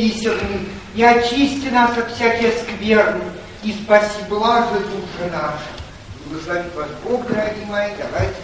бисерный, и очисти нас от всяких скверн, и спаси блажи души наши. Благословит вас Бог, дорогие мои, давайте.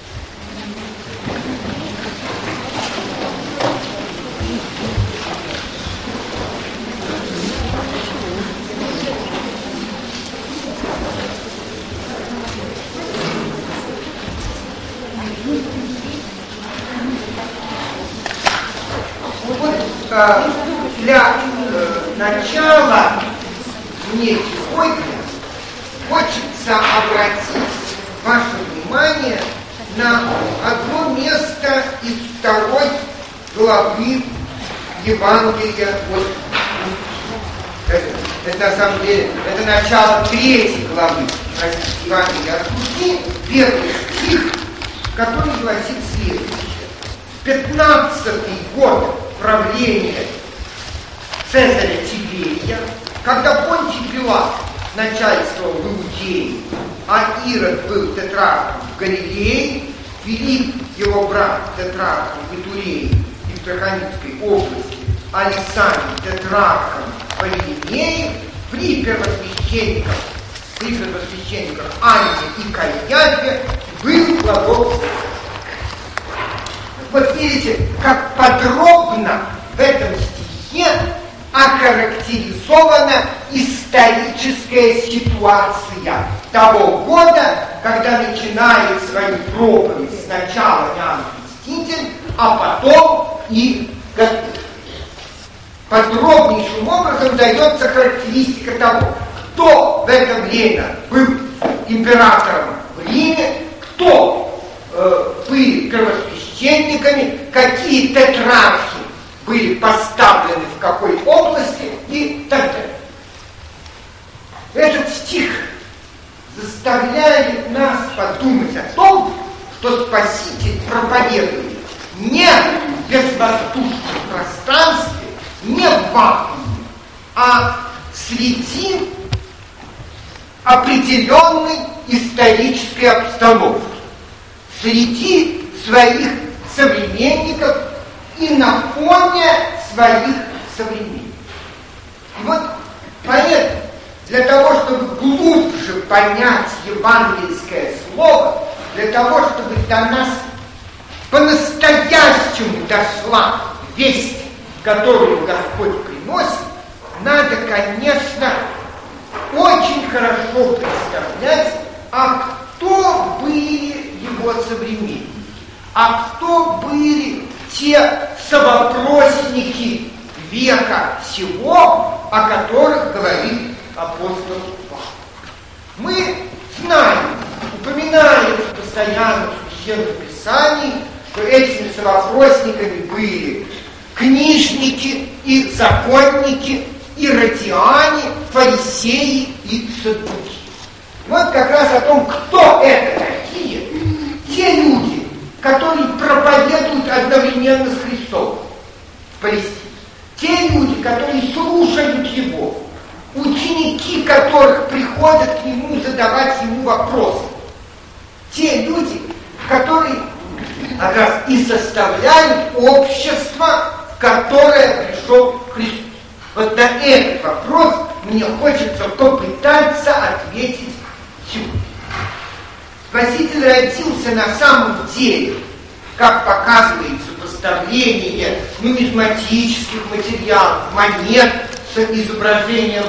Для начала мне сегодня хочется обратить ваше внимание на одно место из 2 главы Евангелия от Луки. Это на самом деле, это начало 3 главы Евангелия от Луки, 1 стих, который гласит следующее. 15-й год правления Цезаря Тиберия, когда Понтий Пилат начальствовал в Иудее, а Ирод был тетрархом в Галилее, Филипп, его брат, тетрархом в Итурее и в Трахонидской области, а Лисаний тетрархом в Галилее, при первосвященниках Анне и Каиафе был глагол. Вот видите, как подробно в этом стихе охарактеризована историческая ситуация того года, когда начинает свою проповедь сначала Иоанн Креститель, а потом и Господь. Подробнейшим образом дается характеристика того, кто в это время был императором в Риме, кто были первосвященниками, какие тетрархи были поставлены в какой области и так далее. Этот стих заставляет нас подумать о том, что Спаситель проповедует не в безвоздушном пространстве, не в вакууме, а среди определенной исторической обстановки, среди своих современников и на фоне своих современников. И вот поэтому для того, чтобы глубже понять евангельское слово, для того, чтобы до нас по-настоящему дошла весть, которую Господь приносит, надо, конечно, очень хорошо представлять, а кто были его современники, а кто были те совопросники века сего, о которых говорит апостол Павел. Мы знаем, упоминается постоянно в Священном Писании, что этими совопросниками были книжники и законники, иродиане, фарисеи и саддуки. Вот как раз о том, кто это такие. Те люди, которые проповедуют одновременно с Христом в Палестине. Те люди, которые слушают Его. Ученики, которых приходят к Нему задавать Ему вопросы. Те люди, которые как раз и составляют общество, в которое пришел Христос. Вот на этот вопрос мне хочется попытаться ответить сегодня. Спаситель родился на самом деле, как показывает сопоставление нумизматических материалов, монет с изображением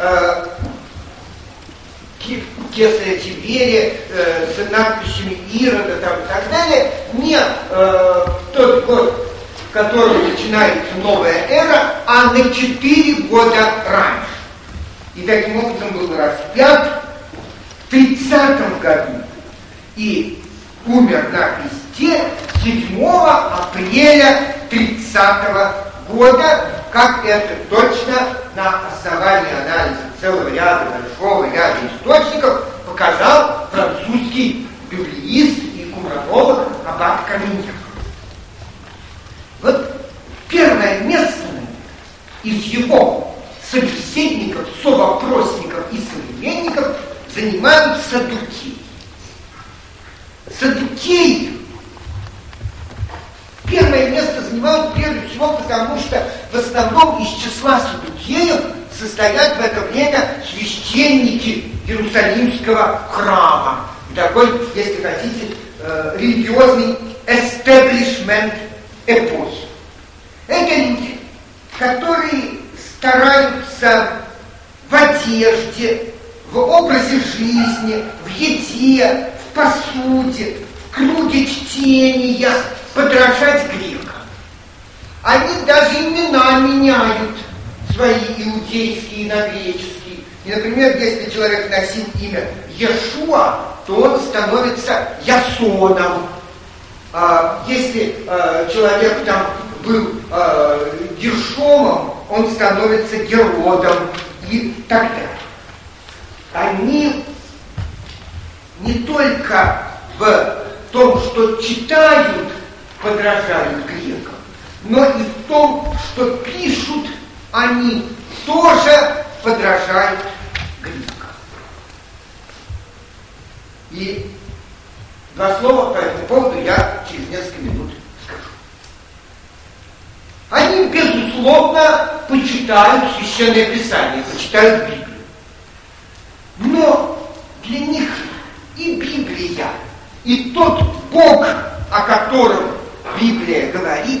кесаря Тиберия, с надписями Ирода там, и так далее, не тот год, в котором начинается новая эра, а на 4 года раньше. И таким образом был распят в 30 году и умер на кресте 7 апреля 30 года, как это точно на основании анализа целого ряда, большого ряда источников показал французский библеист и кумранолог аббат Каминьяк. Вот первое место из его собеседников, совопросников и современников занимают саддукеи. Саддукеи первое место занимают прежде всего потому, что в основном из числа саддукеев состоят в это время священники Иерусалимского храма. Такой, если хотите, религиозный эстеблишмент эпохи. Это люди, которые стараются в одежде, в образе жизни, в еде, в посуде, в круге чтения подражать грекам. Они даже имена меняют свои иудейские на греческие. И, например, если человек носил имя Иешуа, то он становится Ясоном. Если человек там был Гершомом, он становится Геродом и так далее. Они не только в том, что читают, подражают грекам, но и в том, что пишут, они тоже подражают грекам. И два слова по этому поводу я через несколько минут скажу. Они, безусловно, почитают Священное Писание, почитают Библию. Но для них и Библия, и тот Бог, о котором Библия говорит,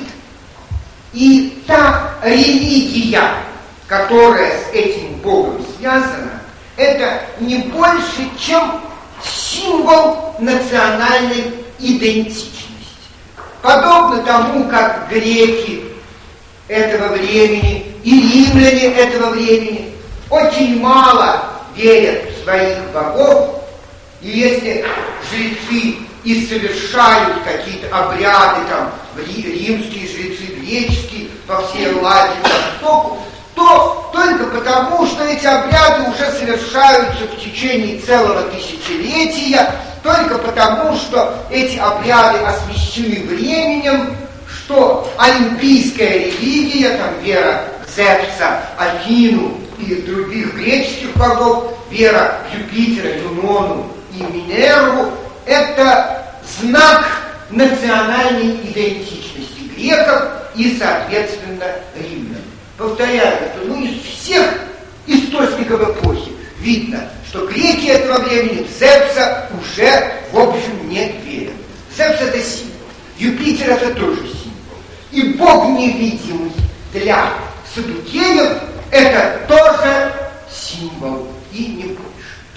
и та религия, которая с этим Богом связана, это не больше, чем символ национальной идентичности. Подобно тому, как греки этого времени и римляне этого времени очень мало верят в своих богов, и если жрецы и совершают какие-то обряды, там, римские жрецы, греческие, во всей Элладе, Востоку, то только потому, что эти обряды уже совершаются в течение целого тысячелетия, только потому, что эти обряды освящены временем, что олимпийская религия, там, вера Зевса, Афину и других греческих богов, вера Юпитера, Юнону и Минерву, это знак национальной идентичности греков и, соответственно, римлян. Повторяю, что из всех источников эпохи видно, что греки этого времени в Зевса уже, в общем, не верят. Зевс — это символ, Юпитер — это тоже символ. И Бог невидимый для саддукеев — это тоже символ, и не больше.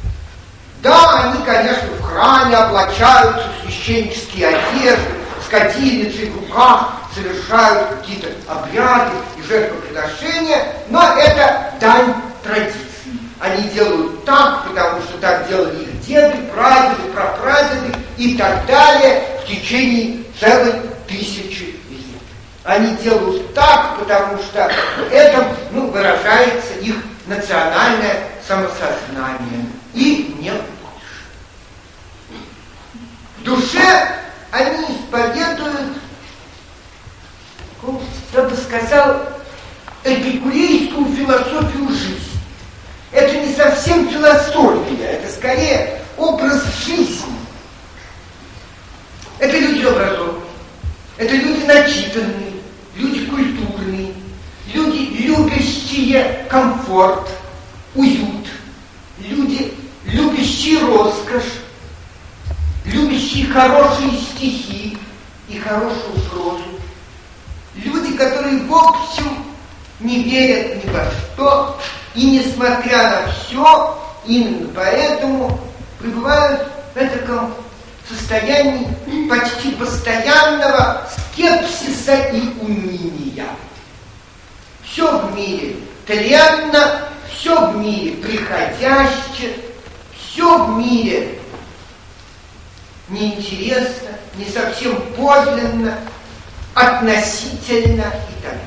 Да, они, конечно, в храме облачаются в священнические одежды, с кадильницей в руках, совершают какие-то обряды и жертвоприношения, но это дань традиции. Они делают так, потому что так делали их деды, прадеды, прапрадеды и так далее в течение целой 1000 лет. Они делают так, потому что в этом, выражается их национальное самосознание. И не больше. В душе они исповедуют, я бы сказал, эпикурейскую философию жизни. Это не совсем философия, это скорее образ жизни. Это люди образованные, это люди начитанные, люди культурные, люди, любящие комфорт, уют, люди, любящие роскошь, любящие хорошие стихи и хорошую прозу. Люди, которые в общем не верят ни во что, и несмотря на все, именно поэтому пребывают в этом состоянии почти постоянного скепсиса и уныния. Все в мире тленно, все в мире приходящее, все в мире неинтересно, не совсем подлинно, относительно и так далее.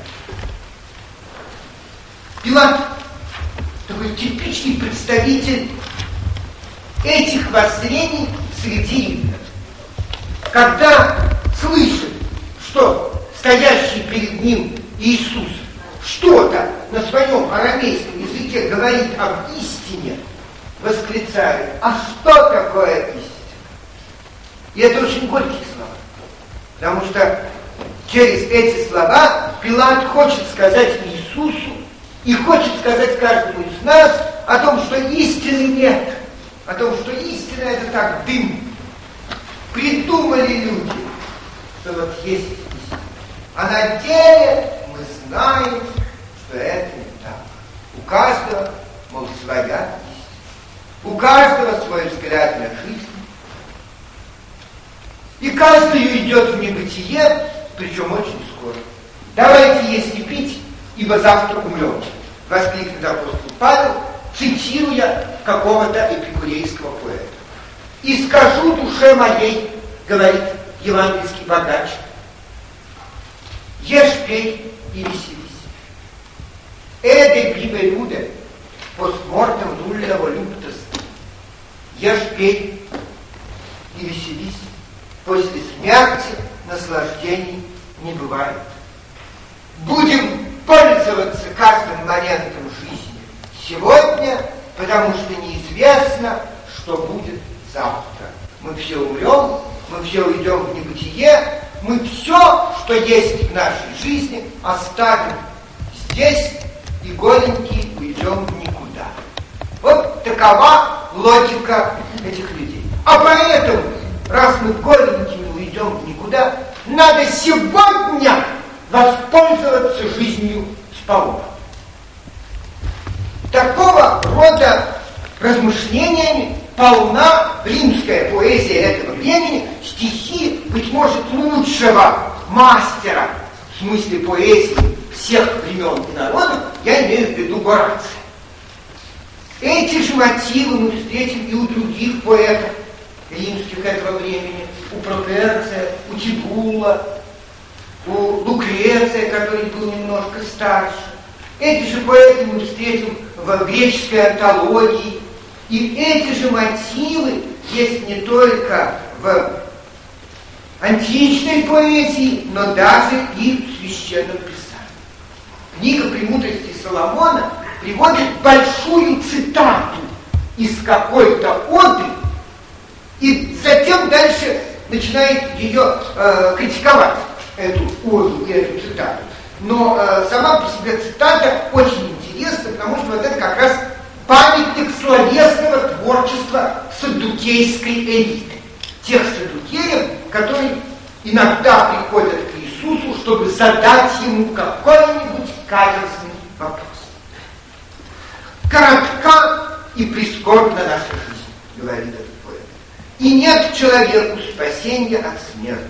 Пилат такой типичный представитель этих воззрений среди римлян. Когда слышит, что стоящий перед ним Иисус что-то на своем арамейском языке говорит об истине, восклицает: а что такое истина? И это очень горькие слова, потому что через эти слова Пилат хочет сказать Иисусу и хочет сказать каждому из нас о том, что истины нет, о том, что истина это так дым. Придумали люди, что вот есть истина. А на деле мы знаем, что это не так. У каждого, мол, своя истина. У каждого свой взгляд на жизнь. И каждый идет в небытие, причем очень скоро. Давайте есть и пить, ибо завтра умрем, воскликнет апостол Павел, цитируя какого-то эпикурейского поэта. И скажу душе моей, говорит евангельский богач, ешь, пей и веселись. Эде бибелюде, постмортем нуля волюптес. Ешь, пей и веселись. После смерти наслаждений не бывает. Будем пользоваться каждым моментом жизни сегодня, потому что неизвестно, что будет завтра. Мы все умрем, мы все уйдем в небытие, мы все, что есть в нашей жизни, оставим здесь и голенькие уйдем в никуда. Вот такова логика этих людей. А поэтому, раз мы голенькими уйдем в никуда, надо сегодня воспользоваться жизнью сполох. Такого рода размышлениями полна римская поэзия этого времени, стихи, быть может, лучшего мастера, в смысле поэзии всех времен и народов, я имею в виду Горация. Эти же мотивы мы встретим и у других поэтов римских этого времени, у Проперция, у Тибула, у Лукреция, который был немножко старше. Эти же поэты мы встретим в греческой антологии. И эти же мотивы есть не только в античной поэзии, но даже и в Священном Писании. Книга «Премудрости Соломона» приводит большую цитату из какой-то оды, и затем дальше начинает ее критиковать, эту оду и эту цитату. Но сама по себе цитата очень интересна, потому что вот это как раз памятник словесного творчества саддукейской элиты. Тех саддукеев, которые иногда приходят к Иисусу, чтобы задать ему какой-нибудь каверзный вопрос. Коротка и прискорбна наша жизнь, говорит этот поэт. И нет человеку спасения от смерти.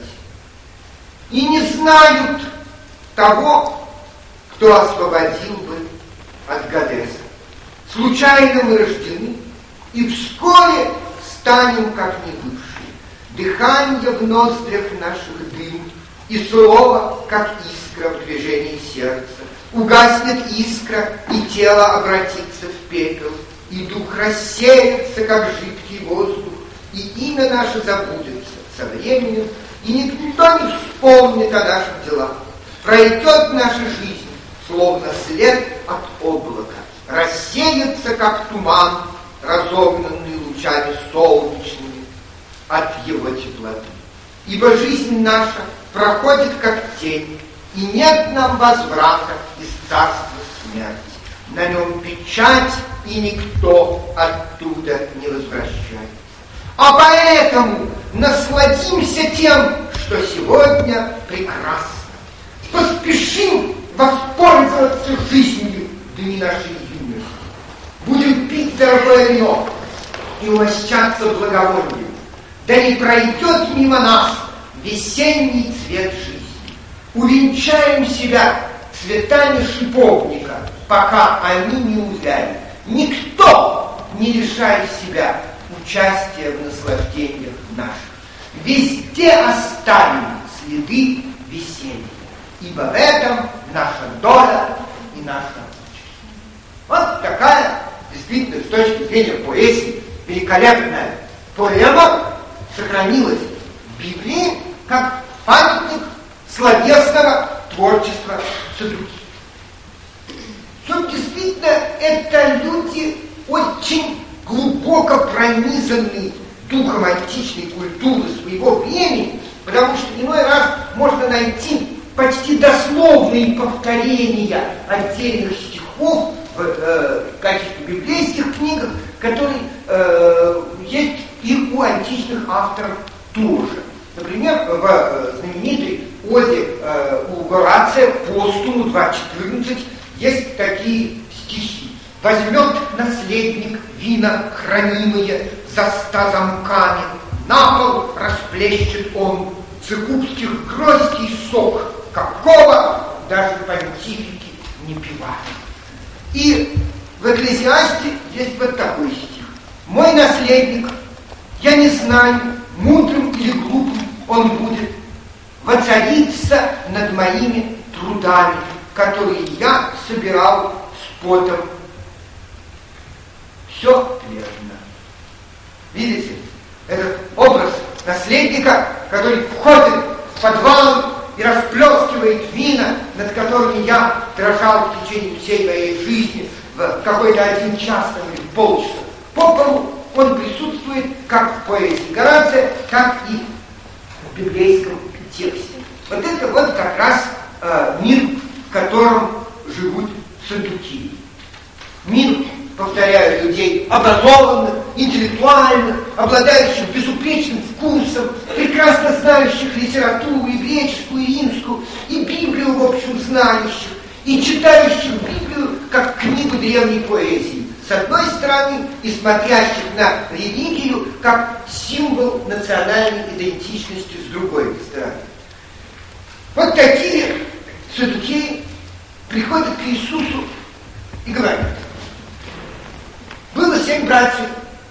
И не знают того, кто освободил бы от Гадеса. Случайно мы рождены, и вскоре станем как не бывшие. Дыхание в ноздрях наших дым, и слово, как искра в движении сердца. Угаснет искра, и тело обратится в пепел, и дух рассеется, как жидкий воздух, и имя наше забудется со временем, и никто не вспомнит о наших делах. Пройдет наша жизнь, словно след от облака, рассеется, как туман, разогнанный лучами солнечными от его теплоты. Ибо жизнь наша проходит, как тень, и нет нам возврата из царства смерти. На нем печать, и никто оттуда не возвращается. А поэтому насладимся тем, что сегодня прекрасно. Поспешим воспользоваться жизнью дни нашей юности. Будем пить дорогое вино и угощаться благовонием. Да не пройдет мимо нас весенний цвет жизни. Увенчаем себя цветами шиповника, пока они не увяли. Никто не лишает себя участия в наслаждениях наших. Везде оставим следы весеннего, ибо в этом наша доля и наша участь. Вот такая, действительно, с точки зрения поэзии, великолепная поэма сохранилась в Библии как памятник словесного творчества Саддукеев. Действительно, это люди очень глубоко пронизанные духом античной культуры своего времени, потому что иной раз можно найти почти дословные повторения отдельных стихов в каких-то библейских книгах, которые есть и у античных авторов тоже. Например, в знаменитой оде у Горация Постуму 2.14 есть такие стихи. «Возьмет наследник вина хранимые за 100 замками, на пол расплещет он цикубских гроздей сок, какого даже понтифики не пивали». И в Экклезиасте есть вот такой стих. «Мой наследник, я не знаю, мудрым или глупым он будет, воцариться над моими трудами, которые я собирал с потом». Все верно. Видите? Этот образ наследника, который входит в подвал и расплескивает вина, над которыми я дрожал в течение всей моей жизни в какой-то 1 час или полчаса. По полу он присутствует как в поэзии Горация, так и в библейском тексте. Вот это вот как раз мир, в котором живут саддукеи. Мир, повторяю, людей образованных, интеллектуальных, обладающих безупречным вкусом, прекрасно знающих литературу и греческую, и римскую, и Библию, в общем, знающих, и читающих Библию как книгу древней поэзии, с одной стороны, и смотрящих на религию как символ национальной идентичности с другой стороны. Вот такие саддукеи приходят к Иисусу и говорят: было 7 братьев,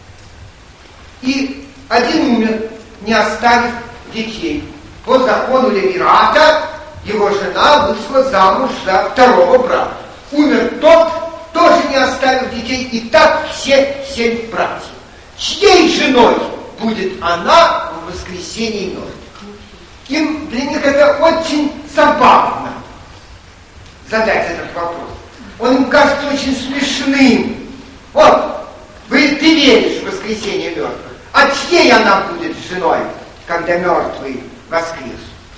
и один умер, не оставив детей. По закону Левирата его жена вышла замуж за 2-го брата. Умер тот, тоже не оставив детей, и так все 7 братьев. Чьей женой будет она в воскресении мертвых? Для них это очень забавно задать этот вопрос. Он им кажется очень смешным. Вот, ты веришь в воскресение мертвых, а чьей она будет женой, когда мертвые воскреснут?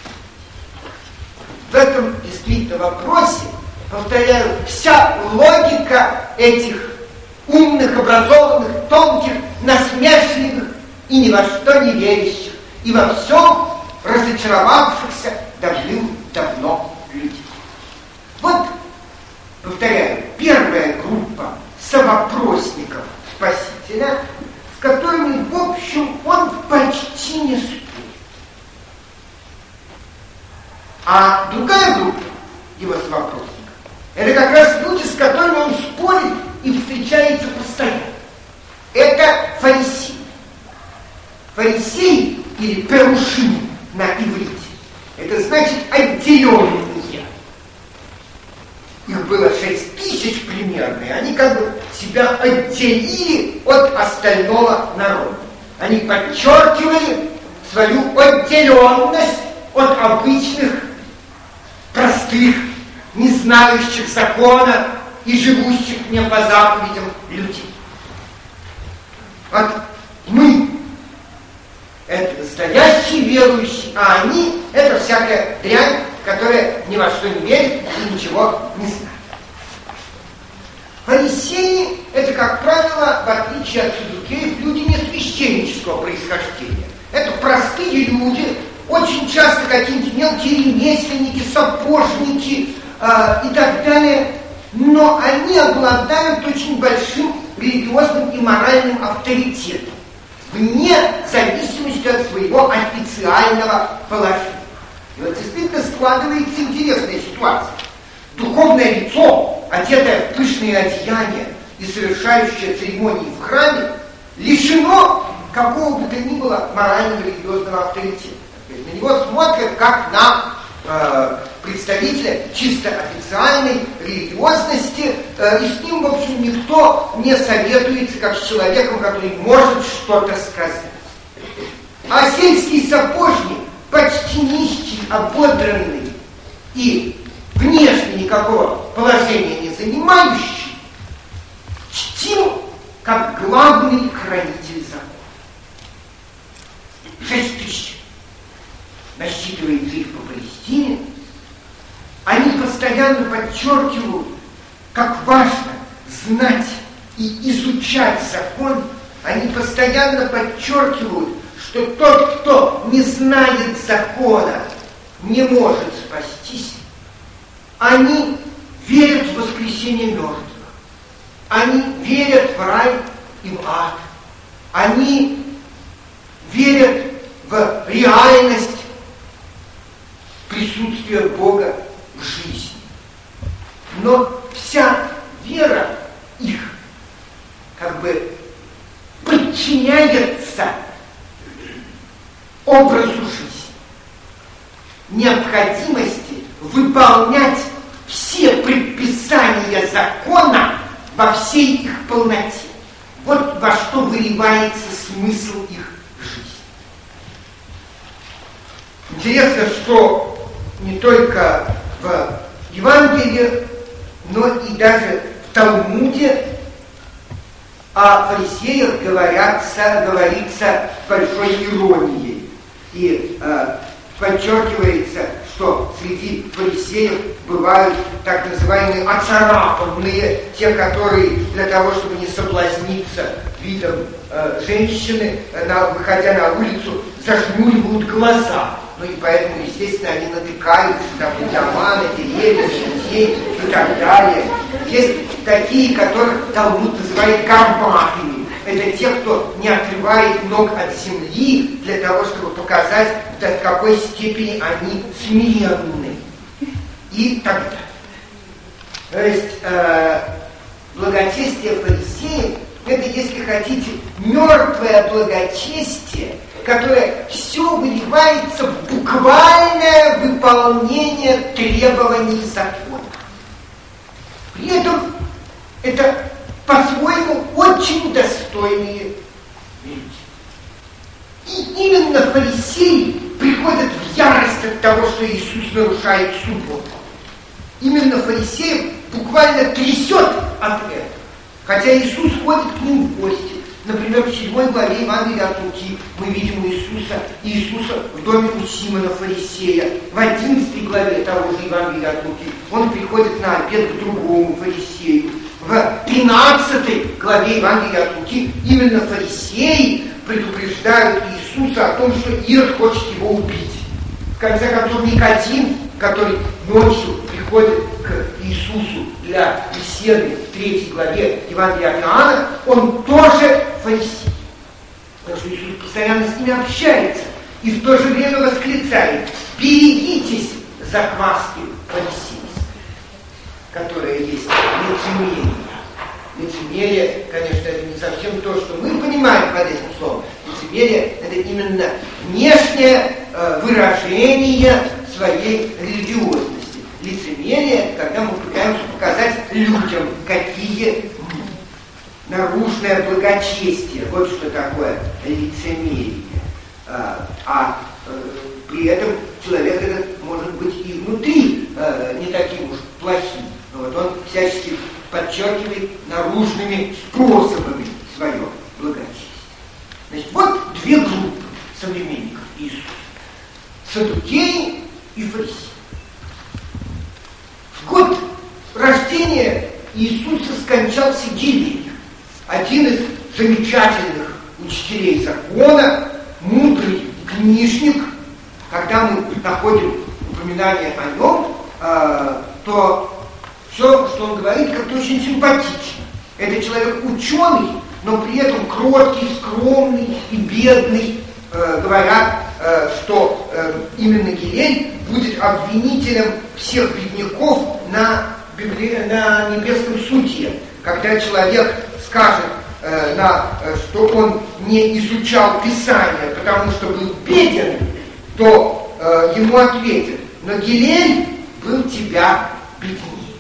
В этом действительно вопросе, повторяю, вся логика этих умных, образованных, тонких, насмешливых и ни во что не верящих, и во всем разочаровавшихся давным-давно людей. Вот, повторяю, первая группа совопросников Спасителя, с которыми, в общем, он почти не спорит. А другая группа его совопросников — это как раз люди, с которыми он спорит и встречается постоянно. Это фарисеи. Фарисеи или перушим на иврите — это значит отделенные. Их было 6000 примерно, и они как бы себя отделили от остального народа. Они подчеркивали свою отделенность от обычных, простых, не знающих закона и живущих не по заповедям людей. Вот мы — это настоящие верующие, а они — это всякая дрянь, которая ни во что не верит и ничего не знает. Фарисеи — это, как правило, в отличие от саддукеев, люди не священнического происхождения. Это простые люди, очень часто какие-нибудь мелкие ремесленники, сапожники и так далее, но они обладают очень большим религиозным и моральным авторитетом, вне зависимости от своего официального положения. И вот действительно складывается интересная ситуация. Духовное лицо, одетое в пышные одеяния и совершающее церемонии в храме, лишено какого бы то ни было морального религиозного авторитета. На него смотрят как на представителя чисто официальной религиозности, и с ним, в общем, никто не советуется как с человеком, который может что-то сказать. А сельский сапожник, почти нищий, ободранный и внешне никакого положения не занимающий, чтим как главный хранитель закона. 6000 насчитывается их по Палестине, постоянно подчеркивают, как важно знать и изучать закон. Они постоянно подчеркивают, что тот, кто не знает закона, не может спастись. Они верят в воскресение мертвых. Они верят в рай и в ад. Они верят в реальность присутствия Бога в жизни. Но вся вера их как бы подчиняется образу жизни, необходимости выполнять все предписания закона во всей их полноте. Вот во что выливается смысл их жизни. Интересно, что не только в Евангелии, но и даже в Талмуде о фарисеях говорится с большой иронией. И подчеркивается, что среди фарисеев бывают так называемые оцарапанные, те, которые для того, чтобы не соблазниться видом женщины, выходя на улицу, зажмуривают глаза. Ну и поэтому, естественно, они натыкаются там на дома, на деревья, людей и так далее. Есть такие, которых Талмуд называет горбатыми. Это те, кто не отрывает ног от земли для того, чтобы показать, до какой степени они смиренны. И так далее. То есть благочестие фарисеев — это, если хотите, мертвое благочестие, которое все выливается в буквальное выполнение требований закона. При этом это по-своему очень достойные люди. И именно фарисеи приходят в ярость от того, что Иисус нарушает субботу. Именно фарисеев буквально трясет от этого. Хотя Иисус ходит к ним в гости. Например, в 7 главе Евангелия от Луки мы видим Иисуса в доме у Симона фарисея. В 11 главе того же Евангелия от Луки он приходит на обед к другому фарисею. В 13 главе Евангелия от Луки именно фарисеи предупреждают Иисуса о том, что Ирод хочет его убить. В конце концов, Никодим, который ночью приходит к Иисусу для беседы в 3 главе Евангелия от Иоанна, он тоже фарисей. Потому что Иисус постоянно с ними общается и в то же время восклицает: берегитесь закваски фарисейской, которая есть лицемерие. Лицемерие, конечно, это не совсем то, что мы понимаем под этим словом. Лицемерие — это именно внешнее выражение своей религиозности. Лицемерие, когда мы пытаемся показать людям, какие мы. Наружное благочестие, вот что такое лицемерие. При этом человек этот может быть и внутри не таким уж плохим. Но вот он всячески подчеркивает наружными способами свое благочестие. Значит, вот две группы современников Иисуса: саддукеи и фарисеи. В год рождения Иисуса скончался Гилей, один из замечательных учителей закона, мудрый книжник. Когда мы находим упоминание о нем, то все, что он говорит, как-то очень симпатично. Это человек ученый, но при этом кроткий, скромный и бедный. Говорят, что именно Гилей будет обвинителем всех бедняков на небесном суде. Когда человек скажет, что он не изучал Писание, потому что был беден, то ему ответят: но Гилей был тебя беднее.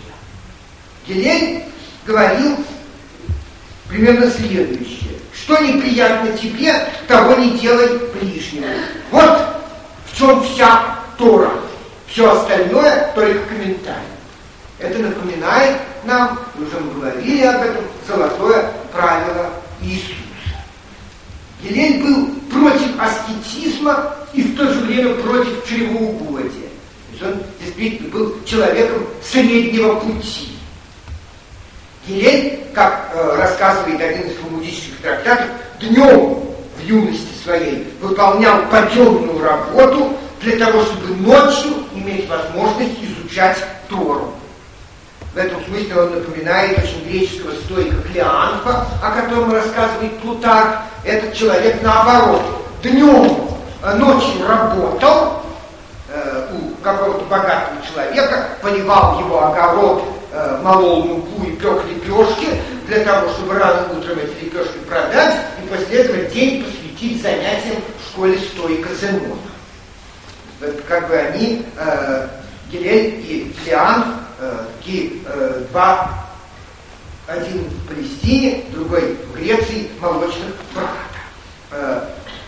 Гилей говорил примерно следующее: что неприятно тебе, того не делай ближнему. Вот в чем вся Тора. Все остальное только комментарий. Это напоминает нам, уже мы говорили об этом, золотое правило Иисуса. Гилей был против аскетизма и в то же время против чревоугодия. То есть он действительно был человеком среднего пути. Гилель, как рассказывает один из талмудических трактатов, днем в юности своей выполнял подъемную работу для того, чтобы ночью иметь возможность изучать Тору. В этом смысле он напоминает очень греческого стоика Клеанфа, о котором рассказывает Плутарх. Этот человек наоборот, днем, ночью работал у какого-то богатого человека, поливал его огород, молол муку и пек лепешки, для того, чтобы рано утром эти лепешки продать, и после этого день посвятить занятиям в школе стоика Зенона. Как бы они, Гилель и Клеанф, два, один в Палестине, другой в Греции, молочных брата.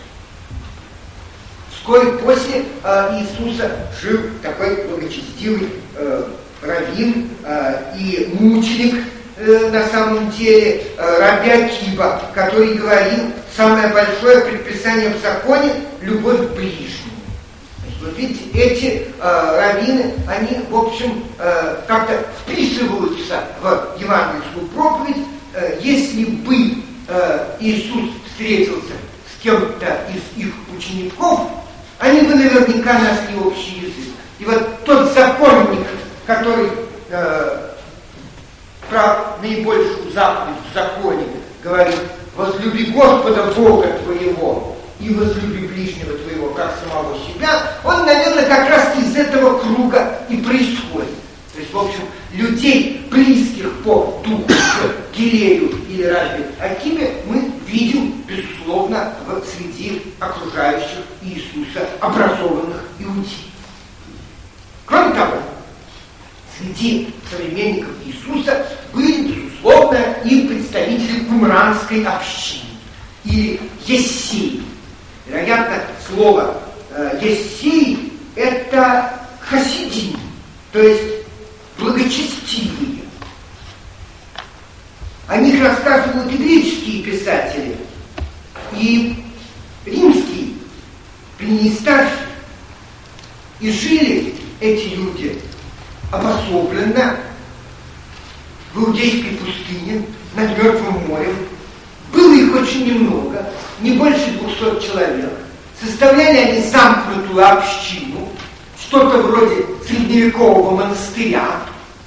Вскоре после Иисуса жил такой благочестивый раввин и мученик, на самом деле, Раби Акива, который говорил, самое большое предписание в законе – любовь к ближнему. Вот видите, эти раввины, они, в общем, как-то вписываются в евангельскую проповедь. Если бы Иисус встретился с кем-то из их учеников, они бы наверняка нашли общий язык. И вот тот законник, который про наибольшую заповедь в законе говорит: возлюби Господа Бога твоего и возлюби ближнего твоего, как самого себя, он, наверное, как раз из этого круга и происходит. То есть, в общем, людей, близких по духу к Гилелю или Раби Акиве, мы видим, безусловно, среди окружающих Иисуса образованных иудеев. Кроме того, среди современников Иисуса были, безусловно, и представители кумранской общины, или ессеи. Вероятно, слово ессеи – это хасидим, то есть благочестивые. О них рассказывают и греческие писатели, и римские, Плиний Старший. И жили эти люди обособленно в иудейской пустыне, над Мертвым морем. Было их очень немного, не больше 200 человек. Составляли они замкнутую общину, что-то вроде средневекового монастыря.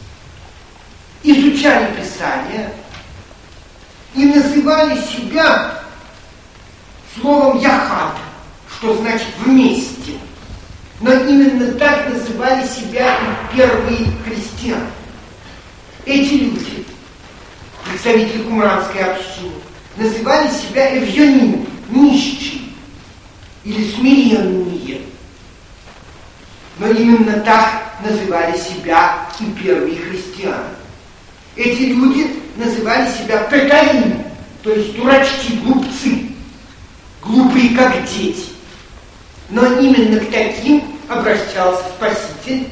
Изучали Писание и называли себя словом «яхад», что значит «вместе». Но именно так называли себя и первые христиане. Эти люди, представители кумранской общины, называли себя эвьоним, нищие или смиренные. Но именно так называли себя и первые христиане. Эти люди называли себя пекарим, то есть дурачки, глупцы, глупые как дети. Но именно к таким обращался Спаситель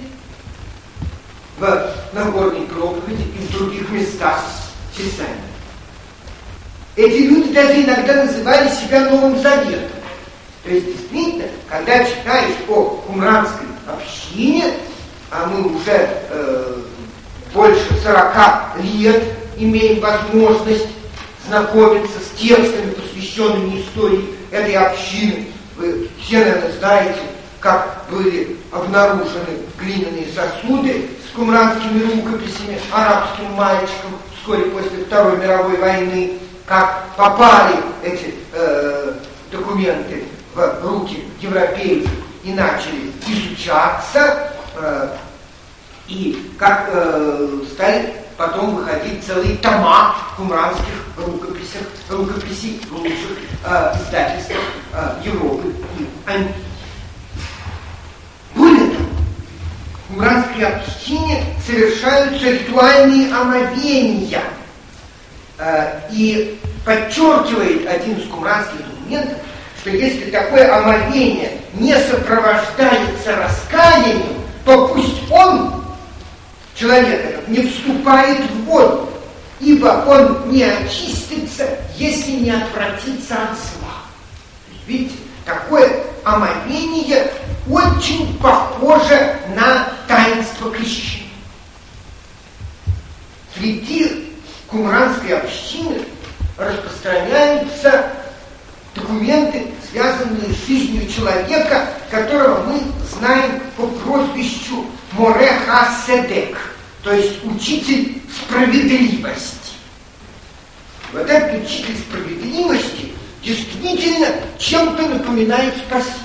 в Нагорной проповеди и в других местах Писания. Эти люди даже иногда называли себя Новым Заветом. То есть, действительно, когда читаешь о кумранской общине, а мы уже больше 40 лет имеем возможность знакомиться с текстами, посвященными истории этой общины. Вы все, наверное, знаете, как были обнаружены глиняные сосуды с кумранскими рукописями арабским мальчиком вскоре после Второй мировой войны, как попали эти документы в руки европейцев и начали изучаться, и как стали потом выходить целые тома кумранских рукописей в лучших издательствах Европы и Америки. Более того, в кумранской общине совершаются ритуальные омовения, и подчеркивает один из кумранских документов, что если такое омовение не сопровождается раскаянием, то пусть он, человек этот, не вступает в воду, ибо он не очистится, если не отвратится от зла. Видите, такое омовение очень похоже на танец Море Хаседек, то есть учитель справедливости. Вот этот учитель справедливости действительно чем-то напоминает Спасителя.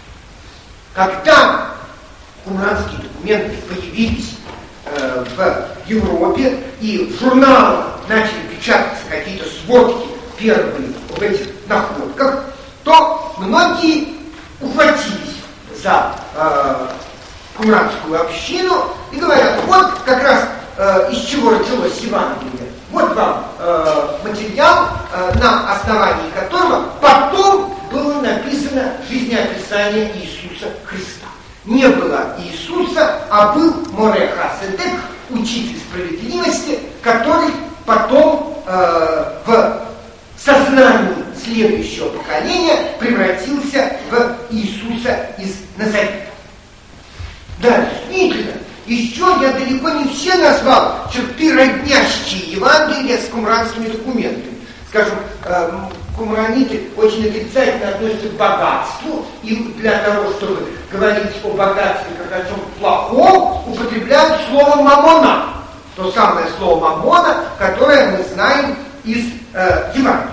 Когда кумранские документы появились в Европе и в журналах начали печататься какие-то сводки первые в этих находках, то многие ухватились за кумранскую общину и говорят, вот как раз из чего родилось Евангелие. Вот вам материал, на основании которого потом было написано жизнеописание Иисуса Христа. Не было Иисуса, а был Море Хаседек, учитель справедливости, который потом в сознании следующего поколения превратился в Иисуса из Назарета. Да, действительно, еще я далеко не все назвал черты, роднящие Евангелие с кумранскими документами. Скажем, кумраниты очень отрицательно относятся к богатству, и для того, чтобы говорить о богатстве как о чем плохом, употребляют слово «мамона». То самое слово «мамона», которое мы знаем из Евангелия.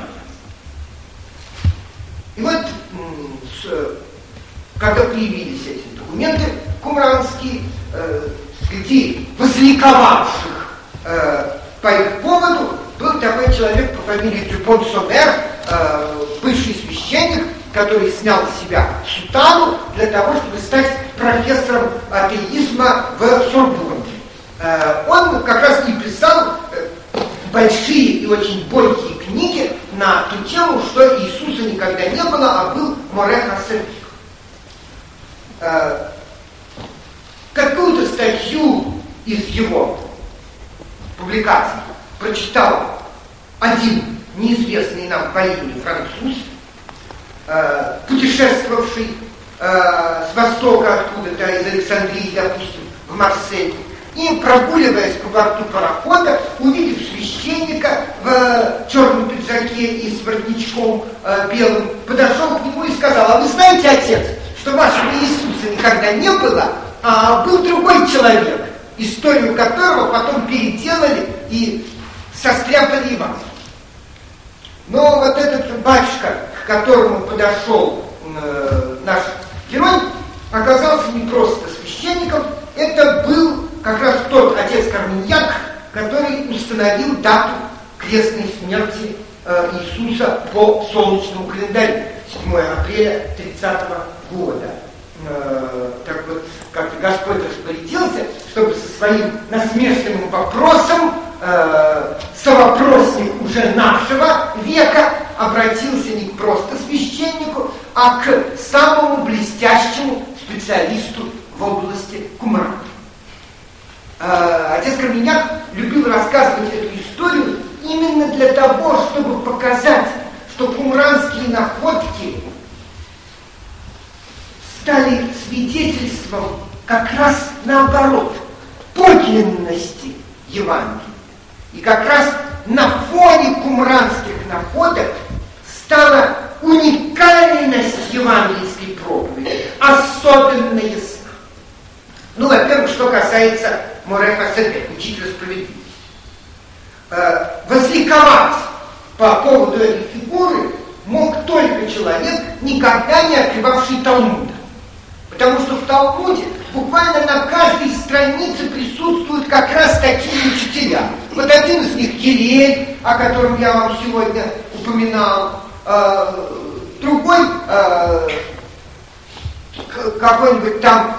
И вот, когда появились эти документы кумранские, среди возликовавших по их поводу был такой человек по фамилии Дюпон-Сомер, бывший священник, который снял с себя сутану для того, чтобы стать профессором атеизма в Сорбонне. Он как раз и писал большие и очень бойкие книги на ту тему, что Иисуса никогда не было, а был Море Хаседек. Какую-то статью из его публикаций прочитал один неизвестный нам по имени француз, путешествовавший с востока откуда-то, из Александрии, допустим, в Марсель, и, прогуливаясь по борту парохода, увидев священника в черном пиджаке и с воротничком белым, подошел к нему и сказал: а вы знаете, отец, что вашего Иисуса никогда не было, а был другой человек, историю которого потом переделали и состряпали Евангелие. Но вот этот батюшка, к которому подошел наш герой, оказался не просто священником, это был как раз тот отец Карминьяк, который установил дату крестной смерти Иисуса по солнечному календарю, 7 апреля 30-го года. Так вот, как-то Господь распорядился, чтобы со своим насмешливым вопросом совопросник уже нашего века обратился не к просто священнику, а к самому блестящему специалисту в области кумрана. Отец Карминьяк любил рассказывать эту историю именно для того, чтобы показать, что кумранские находки стали свидетельством как раз наоборот, подлинности Евангелия. И как раз на фоне кумранских находок стала уникальность евангельской проповеди особенно ясна. Ну, во-первых, что касается Море Хаседек, учителя справедливости. Возликовать по поводу этой фигуры мог только человек, никогда не открывавший Талмуда. Потому что в Талмуде буквально на каждой странице присутствуют как раз такие учителя. Вот один из них Гилель, о котором я вам сегодня упоминал, другой какой-нибудь там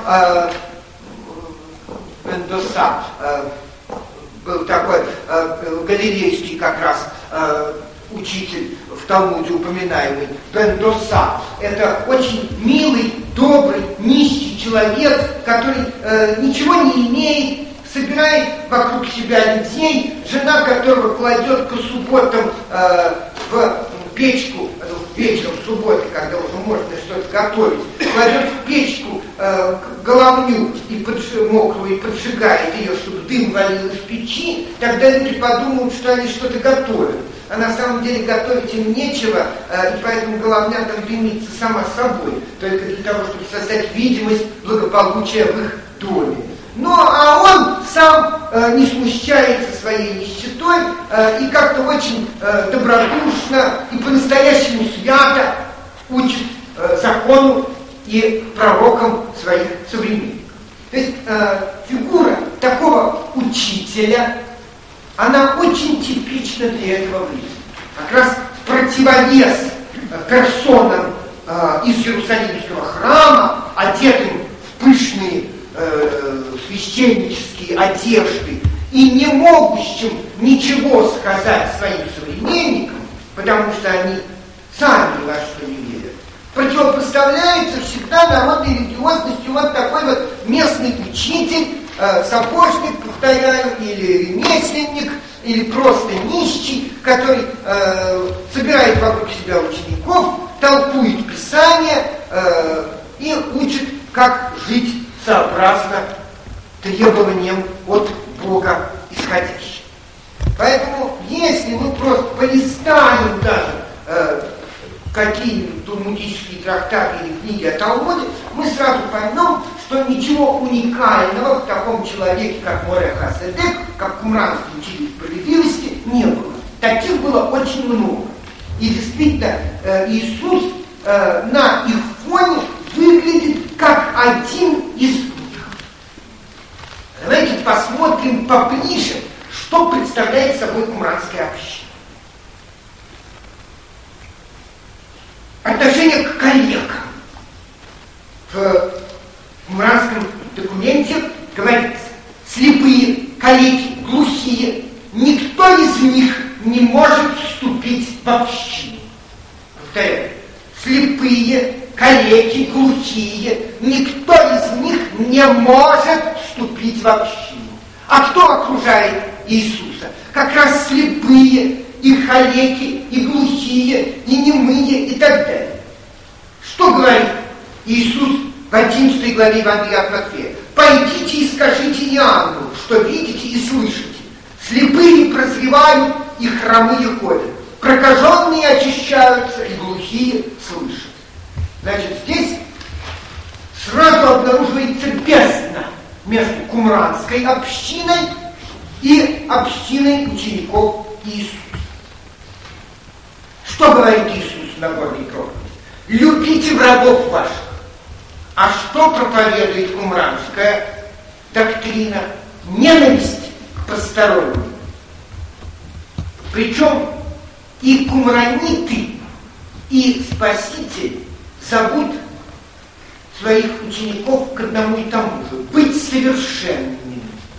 Бен-Доса, был такой галилейский как раз учитель в Талмуде упоминаемый, Бен-Доса. Это очень милый, добрый, нищий человек, который ничего не имеет, собирает вокруг себя людей, жена которого кладет по субботам в печку, вечером субботы, когда уже можно что-то готовить, кладет в печку головню и мокрую и поджигает ее, чтобы дым валил из печи, тогда люди подумают, что они что-то готовят. А на самом деле готовить им нечего, и поэтому головня там дымится сама собой, только для того, чтобы создать видимость благополучия в их доме. а он сам не смущается своей нищетой и как-то очень добродушно и по-настоящему свято учит закону и пророкам своих современников. То есть фигура такого учителя, она очень типична для этого времени. Как раз противовес персонам из Иерусалимского храма, одетым в пышные священнические одежды и не могущим ничего сказать своим современникам, потому что они сами ни во что не верят, противопоставляется всегда народной религиозности вот такой вот местный учитель, сапожник, повторяю, или ремесленник, или просто нищий, который собирает вокруг себя учеников, толкует Писание и учит, как жить сообразно требованиям от Бога исходящим. Поэтому, если мы просто полистаем даже какие-нибудь талмудические трактаты или книги о Талмуде, мы сразу поймем, что ничего уникального в таком человеке, как Море Хасседек, как кумранский учитель справедливости, не было. Таких было очень много. И действительно, Иисус на их фоне выглядит как один из них. Давайте посмотрим поближе, что представляет собой кумранская община. Отношение к коллегам. В кумранском документе говорится: слепые, калеки, глухие, никто из них не может вступить в общину. Повторяю, слепые, калеки, глухие, никто из них не может вступить в общину. А кто окружает Иисуса? Как раз слепые, и калеки, и глухие, и немые, и так далее. Что говорит Иисус в 11 главе Евангелия от Матфея? «Пойдите и скажите Иоанну, что видите и слышите. Слепые прозревают, и хромые ходят. Прокаженные очищаются, и глухие слышат». Значит, здесь сразу обнаруживается бездна между кумранской общиной и общиной учеников Иисуса. Что говорит Иисус на горной проповеди? «Любите врагов ваших». А что проповедует кумранская доктрина? Ненависть к посторонним. Причем и кумраниты, и Спаситель зовут своих учеников к одному и тому же: быть совершенными.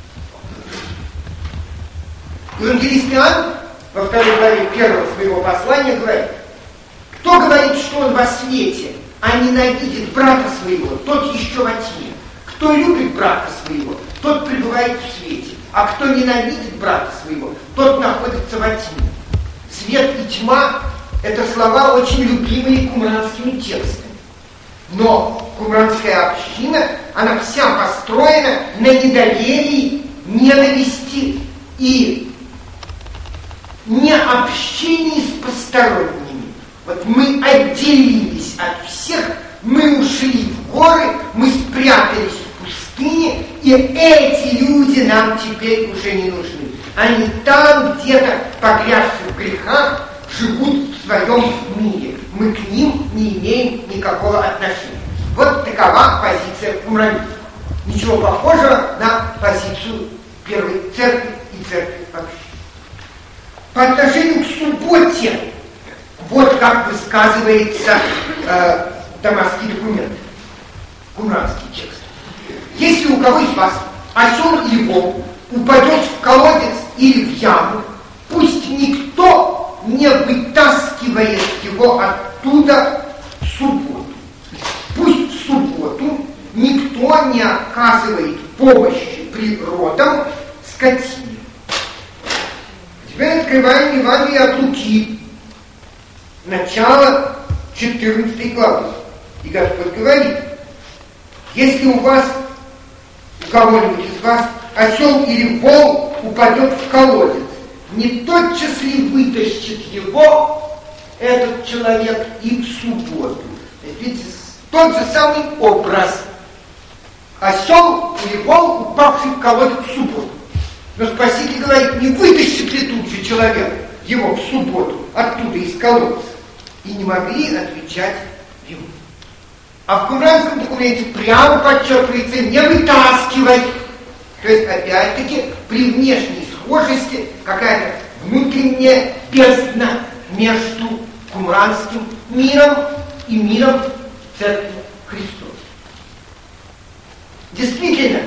Евангелист Иоанн во 2 главе 1 своего послания говорит: кто говорит, что он во свете, а ненавидит брата своего, тот еще во тьме. Кто любит брата своего, тот пребывает в свете, а кто ненавидит брата своего, тот находится во тьме. Свет и тьма — это слова, очень любимые кумранскими текстами. Но кумранская община, она вся построена на недоверии, ненависти и необщении с посторонними. Вот мы отделились от всех, мы ушли в горы, мы спрятались в пустыне, и эти люди нам теперь уже не нужны. Они там где-то, погрязшие в грехах, живут в своем мире. Мы к ним не имеем никакого отношения. Вот такова позиция кумранитов. Ничего похожего на позицию первой церкви и церкви вообще. По отношению к субботе, вот как высказывается дамасский документ, кумранский текст. Если у кого из вас осел или вол упадет в колодец или в яму, пусть никто не вытаскивает его оттуда в субботу. Пусть в субботу никто не оказывает помощи природам скотине. Теперь открываем Евангелие от Луки, начало 14 главы. И Господь говорит: если у кого-нибудь из вас осел или вол упадет в колодец, не тотчас ли вытащит его этот человек и в субботу? Ведь тот же самый образ. Осел или вол, упавший в колодец в субботу. Но Спаситель говорит, не вытащит ли тут же человек его в субботу оттуда из колодца. И не могли отвечать ему. А в кумранском документе прямо подчеркивается не вытаскивать. То есть, опять-таки, при внешней схожести какая-то внутренняя бездна между кумранским миром и миром Церкви Христовой. Действительно,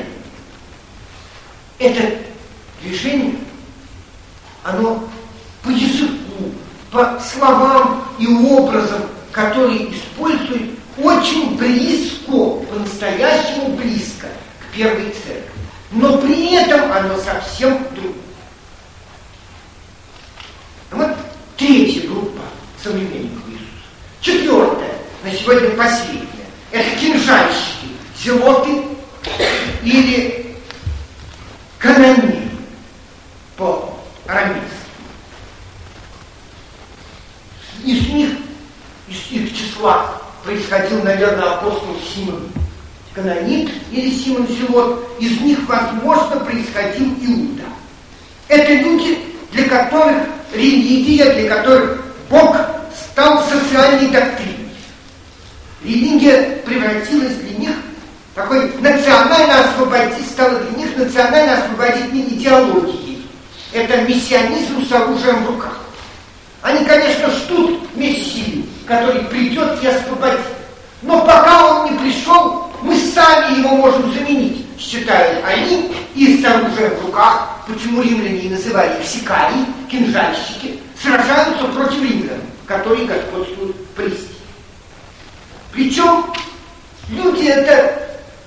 это движение, оно по языку, по словам и образам, которые используют, очень близко, по-настоящему близко к первой церкви. Но при этом оно совсем другое. Вот третья группа современников Иисуса. Четвертая, на сегодня последняя, это кинжальщики, зелоты или канониры по-арамейски. Из их числа происходил, наверное, апостол Симон Канонит или Симон Зелот. Из них, возможно, происходил Иуда. Это люди, для которых религия, для которых Бог стал социальной доктриной. Религия превратилась для них в такой стала для них национально-освободительной идеологией. Это мессианизм с оружием в руках. Они, конечно, ждут Мессию, который придет и освободит. Но пока он не пришел, мы сами его можем заменить, считают они, и с оружием в руках, почему римляне и называли их сикарии, кинжальщики, сражаются против римлян, которые господствуют в Палестине. Причем люди это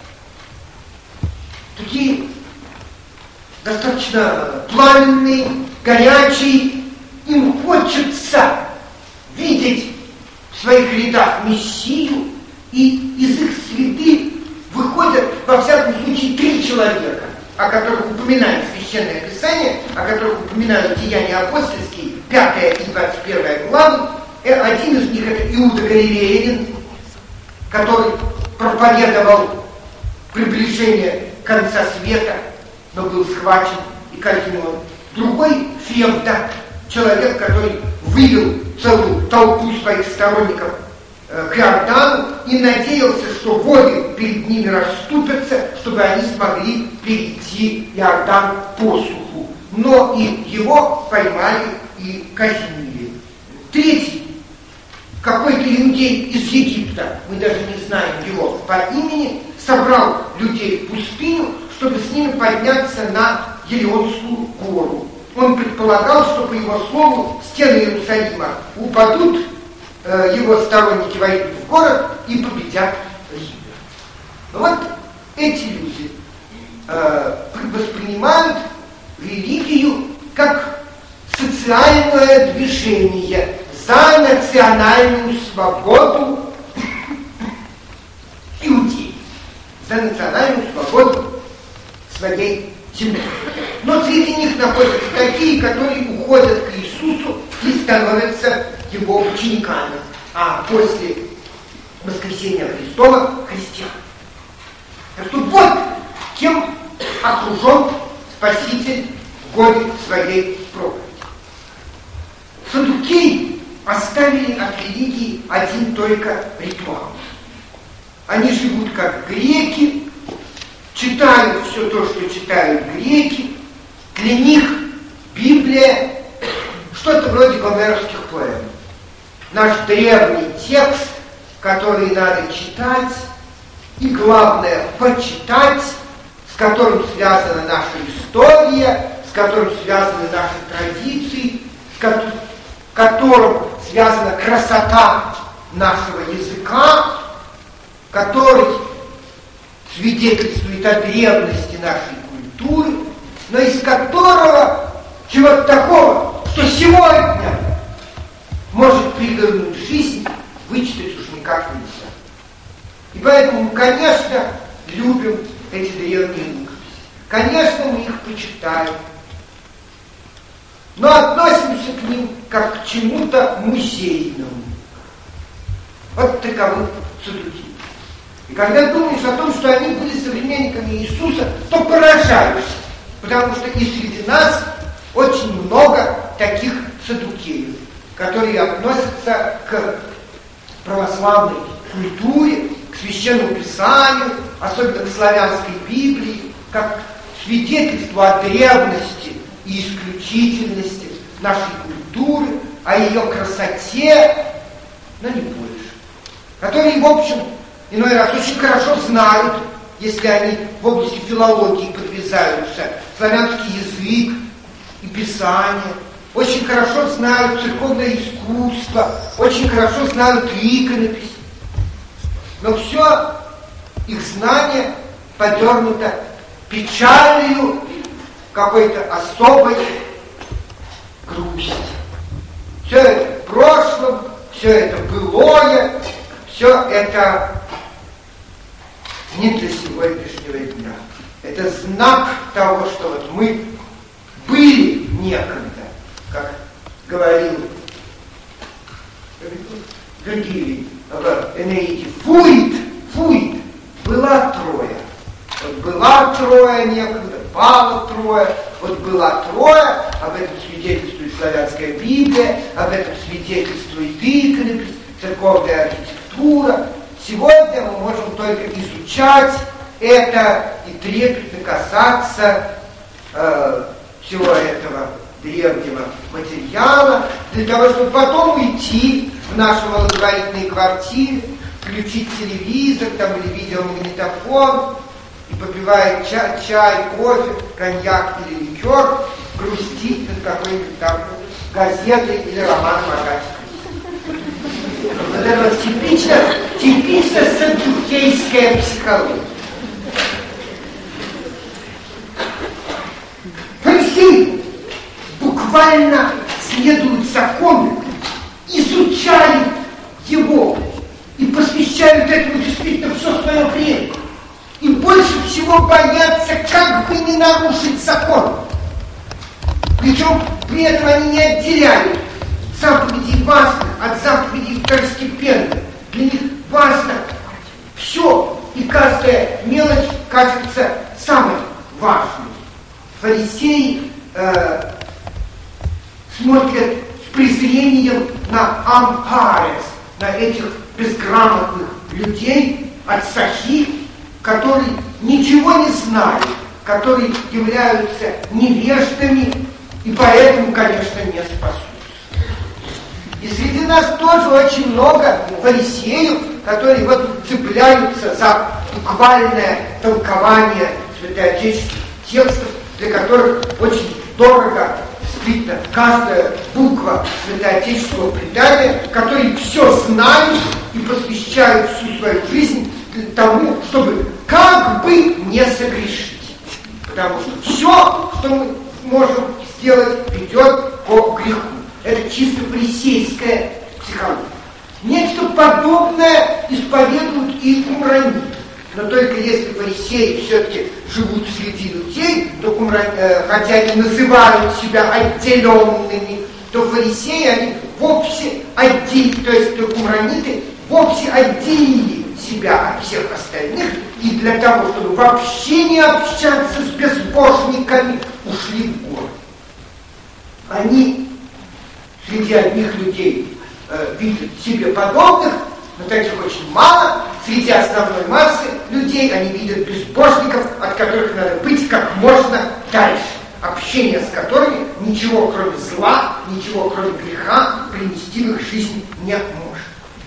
такие достаточно пламенные, горячие, им хочется видеть в своих рядах Мессию, и из их среды выходят, во всяком случае, 3 человека, о которых упоминает Священное Писание, о которых упоминают Деяния апостольские, 5 и 21 главы. Один из них это Иуда Галилеянин, который проповедовал приближение конца света, но был схвачен и казнен. Другой Февда, человек, который вывел целую толпу своих сторонников к Иордану и надеялся, что воды перед ними расступятся, чтобы они смогли перейти Иордан по суху. Но и его поймали и казнили. Третий, какой-то иудей из Египта, мы даже не знаем его по имени, собрал людей в пустыню, чтобы с ними подняться на Елеонскую гору. Он предполагал, что, по его слову, стены Иерусалима упадут, его сторонники войдут в город и победят римлян. Вот эти люди воспринимают религию как социальное движение за национальную свободу иудеев, за национальную свободу своей земли. Но среди них находятся такие, которые уходят к Иисусу и становятся его учениками, а после воскресения Христова христиан. Так что вот кем окружен Спаситель в годы своей проповеди. Саддукеи оставили от религии один только ритуал. Они живут как греки, читают все то, что читают греки. Для них Библия что-то вроде гомеровских поэм. Наш древний текст, который надо читать, и главное почитать, с которым связана наша история, с которым связаны наши традиции, с которым связана красота нашего языка, который свидетельствует о древности нашей культуры, но из которого чего-то такого, что сегодня может перевернуть жизнь, вычитать уж никак нельзя. И поэтому мы, конечно, любим эти древние рукописи. Конечно, мы их почитаем. Но относимся к ним как к чему-то музейному. Вот таковы саддукеи. И когда думаешь о том, что они были современниками Иисуса, то поражаешься, потому что и среди нас очень много таких саддукеев, которые относятся к православной культуре, к священному писанию, особенно к славянской Библии, как свидетельству о древности и исключительности нашей культуры, о ее красоте, но не больше. Которые, в общем, иной раз очень хорошо знают, если они в области филологии подвязаются, славянский язык и писание, очень хорошо знают церковное искусство, очень хорошо знают иконопись. Но все их знание подернуто печалью какой-то особой грусти. Все это в прошлом, все это былое, все это не для сегодняшнего дня. Это знак того, что вот мы были некогда, как говорил Вергилий в Энеиде, фуит, была Троя. Вот была Троя некогда, пала Троя, вот была Троя, об этом свидетельствует славянская Библия, об этом свидетельствует иконопись, церковная архитектура. Сегодня мы можем только изучать это и трепетно касаться всего этого древнего материала, для того, чтобы потом уйти в нашу малогабаритной квартире, включить телевизор там, или видеомагнитофон и попивая чай, кофе, коньяк или ликер, грустить над какой-нибудь там газетой или романом Агатиковой. Вот это вот типично саддукейская психология. Фарисеи буквально следуют закону, изучают его и посвящают этому действительно все свое время. И больше всего боятся, как бы не нарушить закон. Причем при этом они не отделяют заповедей важных от заповедей второстепенных. Для них важно все, и каждая мелочь кажется самой важной. Фарисеи смотрят с презрением на ампарес, на этих безграмотных людей от сахи, которые ничего не знают, которые являются невеждами и поэтому, конечно, не спасутся. И среди нас тоже очень много фарисеев, которые вот цепляются за буквальное толкование святоотечественных текстов, для которых очень дорого скрыта каждая буква святоотечественного предания, которые все знают и посвящают всю свою жизнь тому, чтобы как бы не согрешить. Потому что все, что мы можем сделать, ведет к греху. Это чисто фарисейская психология. Нечто подобное исповедуют и кумраниты. Но только если фарисеи все-таки живут среди людей, то хотя они называют себя отделенными, то фарисеи, они вовсе отделили, то есть кумраниты вовсе отделили себя от всех остальных, и для того, чтобы вообще не общаться с безбожниками, ушли в горы. Они среди одних людей видят себе подобных, но таких очень мало. Среди основной массы людей они видят безбожников, от которых надо быть как можно дальше. Общение с которыми ничего кроме зла, ничего кроме греха принести в их жизнь не может.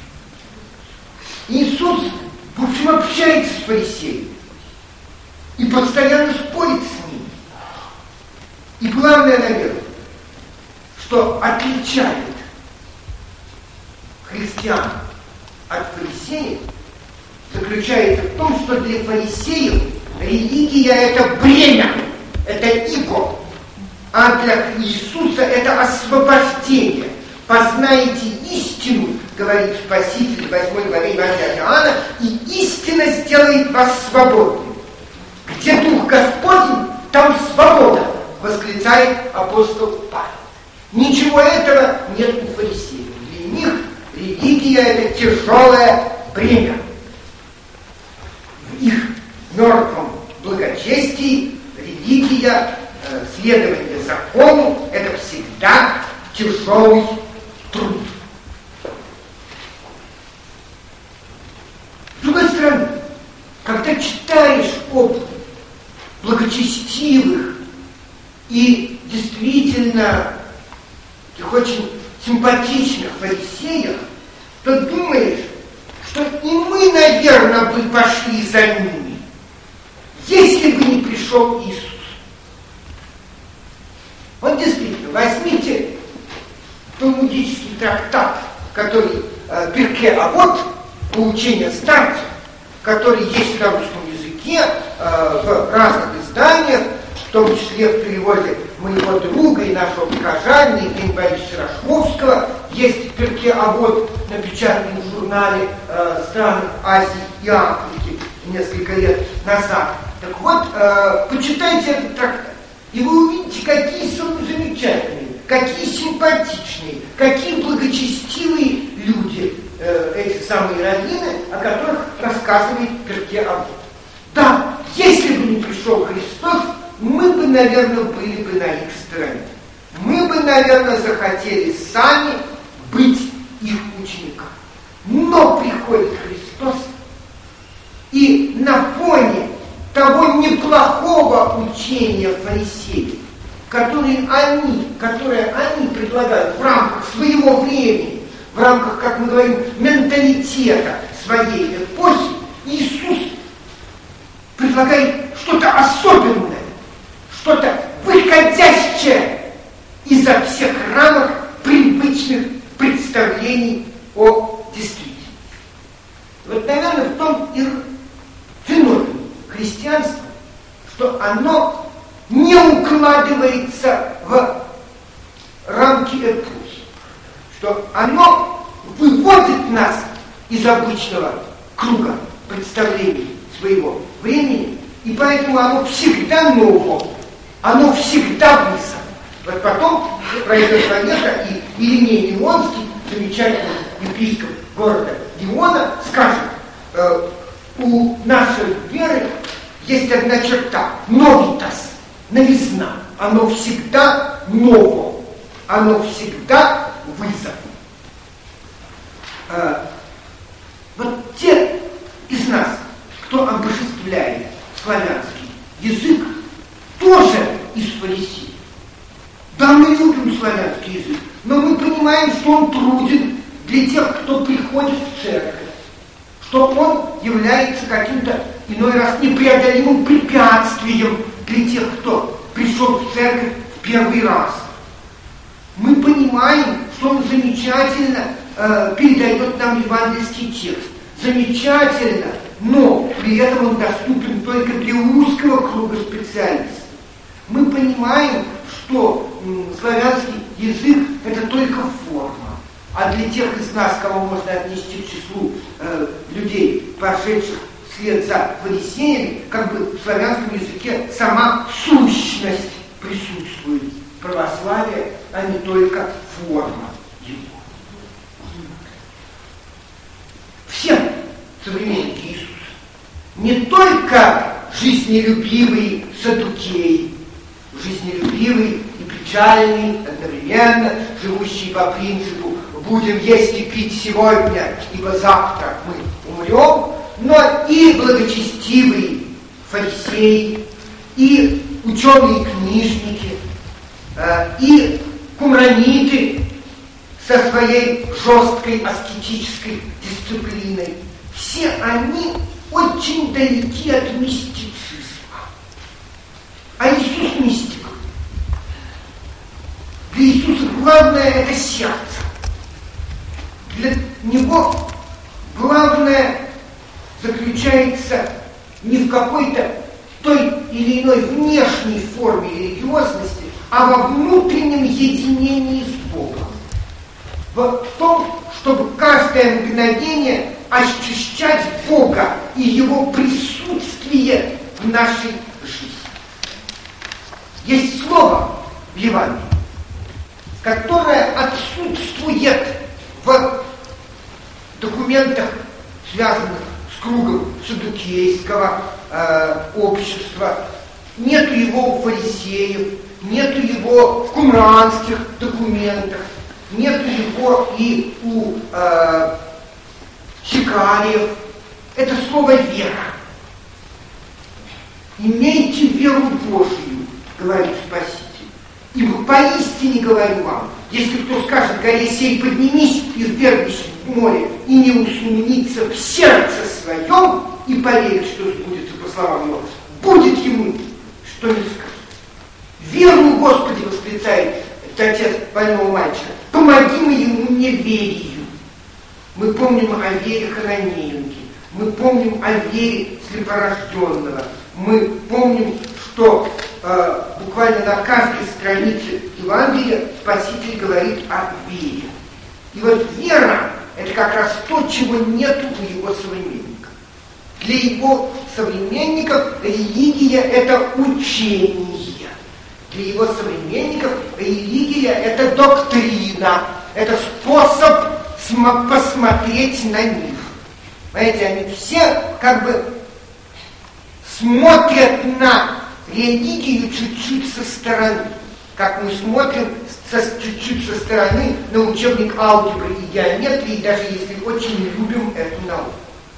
Иисус, в общем, общается с фарисеями и постоянно спорит с ними. И главное, наверное, что отличает христиан от фарисеев, заключается в том, что для фарисеев религия – это бремя, это иго, а для Иисуса это освобождение. Познаете истину, говорит Спаситель в 8 главе Евангелия от Иоанна, и истина сделает вас свободными. Где Дух Господень, там свобода, восклицает апостол Павел. Ничего этого нет у фарисеев. Для них религия – это тяжелое бремя. благочестии религия, следование закону – это всегда тяжелый труд. С другой стороны, когда читаешь об благочестивых и действительно таких очень симпатичных фарисеях, то думаешь, что и мы, наверное, бы пошли за ними, если бы не пришел Иисус. Вот действительно, возьмите талмудический трактат, который Пиркей Авот, поучение старцев, который есть на русском языке, в разных изданиях, в том числе в переводе моего друга и нашего прихожанина Евгения Борисовича Рашковского, есть Пиркей Авот, напечатанный в журнале «Страны Азии и Африки» несколько лет назад. Так вот, почитайте этот трактат, и вы увидите, какие замечательные, какие симпатичные, какие благочестивые люди эти самые раввины, о которых рассказывает Пиркей Авот. Да, если бы не пришел Христос, мы бы, наверное, были бы на их стороне. Мы бы, наверное, захотели сами быть их учениками. Но приходит Христос, и на фоне того неплохого учения фарисеев, которое они предлагают в рамках своего времени, в рамках, как мы говорим, менталитета своей эпохи, Иисус предлагает что-то особенное, что-то выходящее изо всех рамок привычных представлений о действительности. Вот, наверное, в том и феномен христианства, что оно не укладывается в рамки эпохи, что оно выводит нас из обычного круга представлений своего времени, и поэтому оно всегда ново, оно всегда высоко. Вот потом про этого человека и Ириней Леонский, замечательный епископ города Леона, скажет, у нашей веры есть одна черта – новитас, новизна. Оно всегда ново, оно всегда вызов. Вот те из нас, кто обожествляет славянский язык, тоже из фарисеев. Да, мы любим славянский язык, но мы понимаем, что он труден для тех, кто приходит в церковь, что он является каким-то иной раз непреодолимым препятствием для тех, кто пришел в церковь в первый раз. Мы понимаем, что он замечательно передает нам евангельский текст. Замечательно, но при этом он доступен только для узкого круга специалистов. Мы понимаем, что славянский язык – это только форма. А для тех из нас, кого можно отнести к числу людей, пошедших вслед за фарисеями, как бы в славянском языке сама сущность присутствует православия, а не только форма его. Все современники Иисуса, не только жизнелюбивые саддукеи, жизнелюбивые и печальные одновременно, живущие по принципу «будем есть и пить сегодня, ибо завтра мы умрем», но и благочестивые фарисеи, и ученые-книжники, и кумраниты со своей жесткой аскетической дисциплиной. Все они очень далеки от мистицизма. А Иисус мистик. Для Иисуса главное – это сердце. Для Него главное заключается не в какой-то той или иной внешней форме религиозности, а во внутреннем единении с Богом. В том, чтобы каждое мгновение ощущать Бога и Его присутствие в нашей жизни. Есть слово в Евангелии, которое отсутствует в документах, связанных с кругом саддукейского общества, нету его у фарисеев, нету его в кумранских документах, нету его и у сикариев. Это слово «вера». «Имейте веру Божию», говорит Спаситель. «Ибо поистине говорю вам, если кто скажет горе сей, поднимись и ввергнись в море, и не усомнится в сердце своем, и поверит, что сбудется по словам его, будет ему, что не скажет». «Веру, Господи», восклицает отец больного мальчика, «помоги моему неверию». Мы помним о вере хананеянки, мы помним о вере слепорожденного, мы помним, что буквально на каждой странице Евангелия Спаситель говорит о вере. И вот вера – это как раз то, чего нет у его современников. Для его современников религия – это учение. Для его современников религия – это доктрина, это способ посмотреть на мир. Знаете, они все как бы смотрят на религию чуть-чуть со стороны, как мы смотрим чуть-чуть со стороны на учебник алгебры и геометрии, даже если очень не любим эту науку.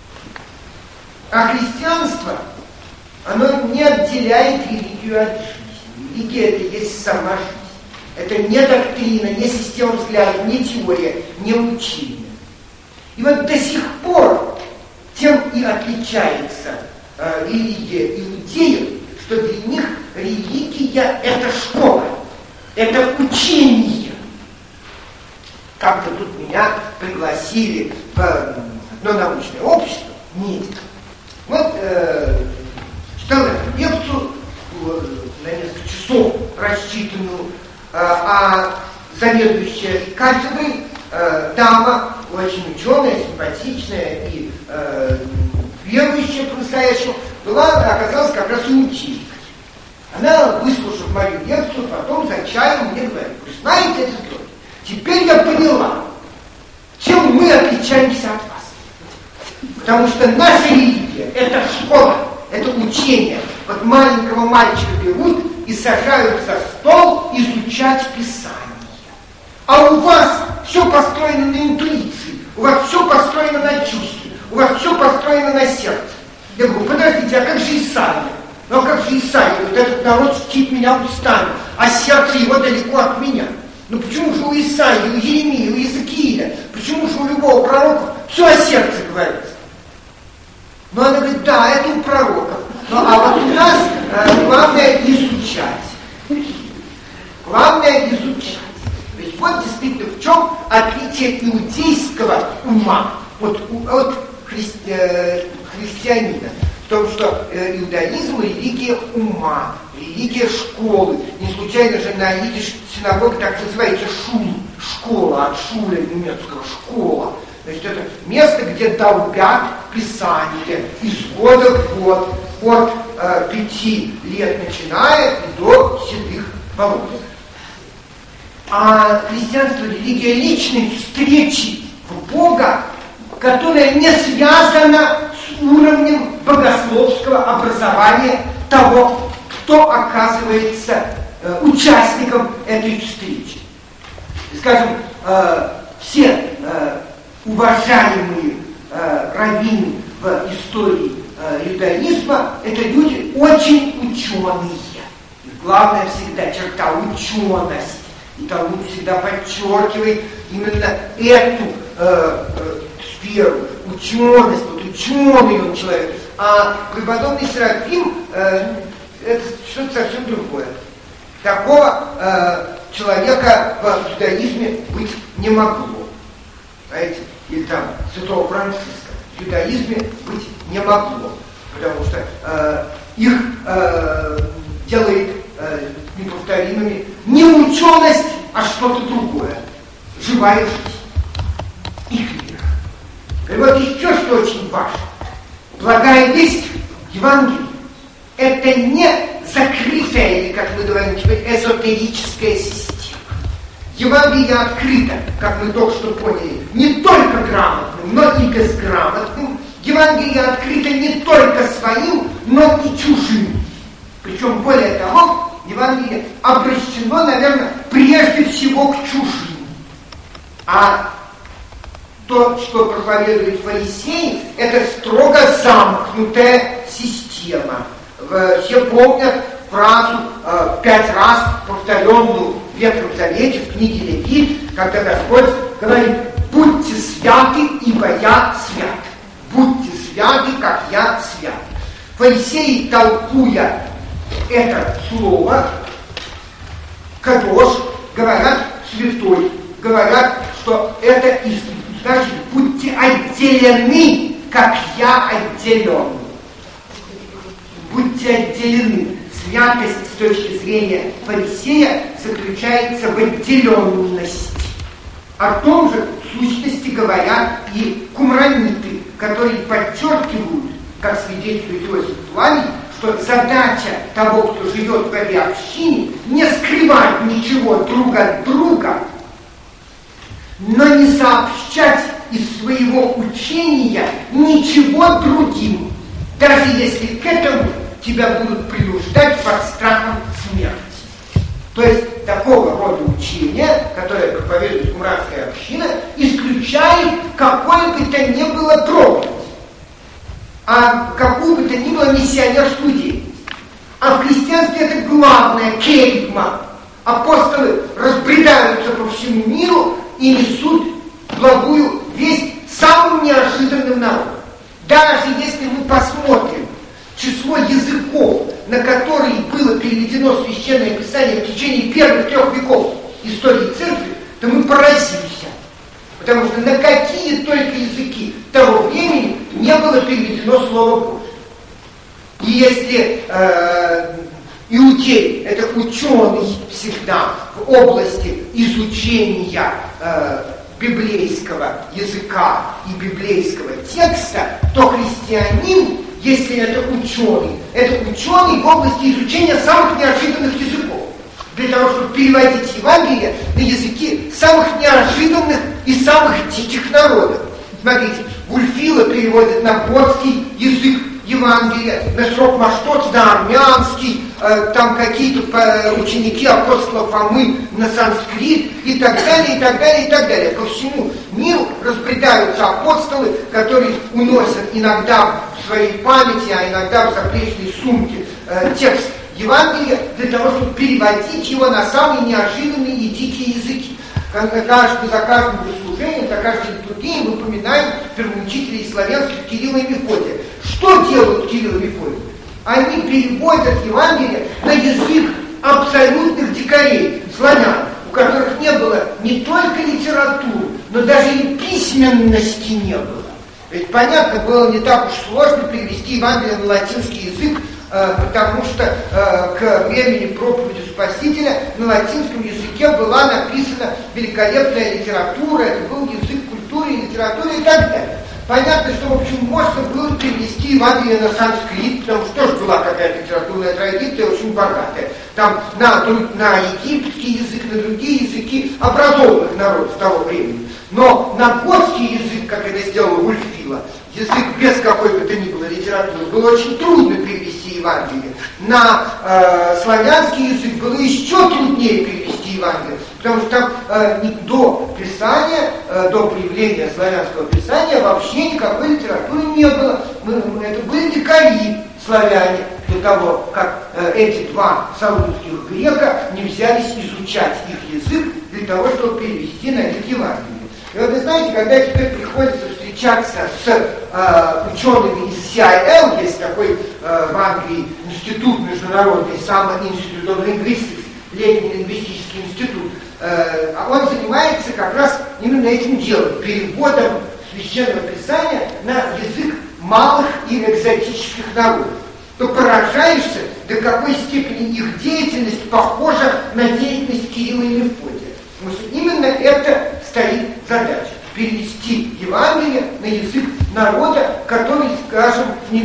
А христианство, оно не отделяет религию от жизни. Религия – это есть сама жизнь. Это не доктрина, не система взглядов, не теория, не учение. И вот до сих пор тем и отличается религия иудеев, что для них религия – это школа, это учение. Как-то тут меня пригласили в одно научное общество, медиков. Вот читал эту лекцию на несколько часов рассчитанную, а заведующая кафедрой дама, очень ученая, симпатичная и верующая по-настоящему, оказалась как раз иудейкой. Она, выслушав мою лекцию, потом за чаем мне говорит: вы знаете, это кто? Теперь я поняла, чем мы отличаемся от вас. Потому что наша религия – это школа, это учение. Вот маленького мальчика берут и сажают за стол изучать Писание. А у вас все построено на интуиции, у вас все построено на чувстве, у вас все построено на сердце. Я говорю: подождите, а как же Исаия? Ну а как же Исаия? Вот этот народ чтит меня устами, а сердце его далеко от меня. Ну почему же у Исаии, у Еремии, у Иезекииля, почему же у любого пророка все о сердце говорится? Ну она говорит: да, это у пророков. Ну а вот у нас главное изучать. Главное изучать. То есть вот действительно в чем отличие иудейского ума от христианина. В том, что иудаизм – религия ума, религия школы. Не случайно же на идиш синагога так называется шул, школа, от шуля немецкого, школа. Значит, это место, где долбят Писание из года в год, от 5 лет начиная и до седых волос. А христианство – религия личной встречи в Бога, которая не связана с уровнем богословского образования того, кто оказывается участником этой встречи. Скажем, все уважаемые раввины в истории иудаизма – это люди очень ученые. И главная всегда черта – ученость. И Талмуд всегда подчеркивает именно эту сферу, ученость, вот ученый он человек. А преподобный Серафим это что-то совсем другое. Такого человека в иудаизме быть не могло. Знаете, или там святого Франциска в иудаизме быть не могло. Потому что их делает неповторимыми не ученость, а что-то другое. Живая жизнь. Их вера. И вот еще что очень важно. Благая весть Евангелия – это не закрытая, или, как мы говорим теперь, эзотерическая система. Евангелие открыто, как мы только что поняли, не только грамотным, но и безграмотным. Евангелие открыто не только своим, но и чужим. Причем, более того, Евангелие обращено, наверное, прежде всего к чужим. А то, что проповедует фарисеи, это строго замкнутая система. Все помнят фразу 5 раз повторенную в Ветхом Завете, в книге Левит, когда Господь говорит: «Будьте святы, ибо я свят». «Будьте святы, как я свят». Фарисеи, толкуя это слово «кадош», говорят «святой», говорят, что это значит «будьте отделены, как я отделен». Будьте отделены. Святость с точки зрения фарисея заключается в отделенности. О том же, в сущности, говорят и кумраниты, которые подчеркивают, как свидетельствует Иосиф Флавий, что задача того, кто живет в этой общине, не скрывать ничего друг от друга, но не сообщать из своего учения ничего другим, даже если к этому тебя будут принуждать под страхом смерти. То есть такого рода учение, которое проповедует кумранская община, исключает какое бы то ни было проповедь, а какую бы то ни было миссионерскую деятельность. А в христианстве это главное керигма. Апостолы разбредаются по всему миру и несут благую весть самым неожиданным народам. Даже если мы посмотрим число языков, на которые было переведено Священное Писание в течение первых 3 веков истории Церкви, то мы поразимся. Потому что на какие только языки того времени не было переведено Слово Божие. И если иудей — это ученый всегда в области изучения библейского языка и библейского текста, то христианин, если это ученый в области изучения самых неожиданных языков, для того, чтобы переводить Евангелие на языки самых неожиданных и самых диких народов. Смотрите, Вульфила переводит на готский язык Евангелия, на срок Маштоц на армянский, там какие-то ученики апостола Фомы на санскрит и так далее, и так далее, и так далее. По всему миру разбредаются апостолы, которые уносят иногда в своей памяти, а иногда в заплечной сумке текст Евангелия для того, чтобы переводить его на самые неожиданные и дикие языки. За каждым служением, за каждой литургией мы упоминаем первоучителей славянских Кирилла и Мефодия. Что делают Кирилл и Мефодий? Они переводят Евангелие на язык абсолютных дикарей, славян, у которых не было не только литературы, но даже и письменности не было. Ведь, понятно, было не так уж сложно перевести Евангелие на латинский язык, потому что к времени проповеди Спасителя на латинском языке была написана великолепная литература, это был язык культуры и литературы и так далее. Понятно, что, в общем, можно было перевести Евангелие на санскрит, потому что тоже была какая-то литературная традиция, очень богатая. Там на египетский язык, на другие языки образованных народов того времени. Но на готский язык, как это сделал Вульфила, язык без какой бы то ни было литературы, было очень трудно перевести Евангелие. На славянский язык было еще труднее перевести Евангелие, потому что там до Писания, до появления славянского Писания вообще никакой литературы не было. Это были дикари славяне, до того, как эти два салунских грека не взялись изучать их язык для того, чтобы перевести на них Евангелие. И вот вы знаете, когда теперь приходится встречаться с учеными из CIL, есть такой в Англии институт международный, Summer Institute of Linguistics, летний лингвистический институт, он занимается как раз именно этим делом, переводом Священного Писания на язык малых и экзотических народов, то поражаешься, до какой степени их деятельность похожа на деятельность Кирилла и Мефодия. Потому что именно это стоит задача — перевести Евангелие на язык народа, который, скажем, на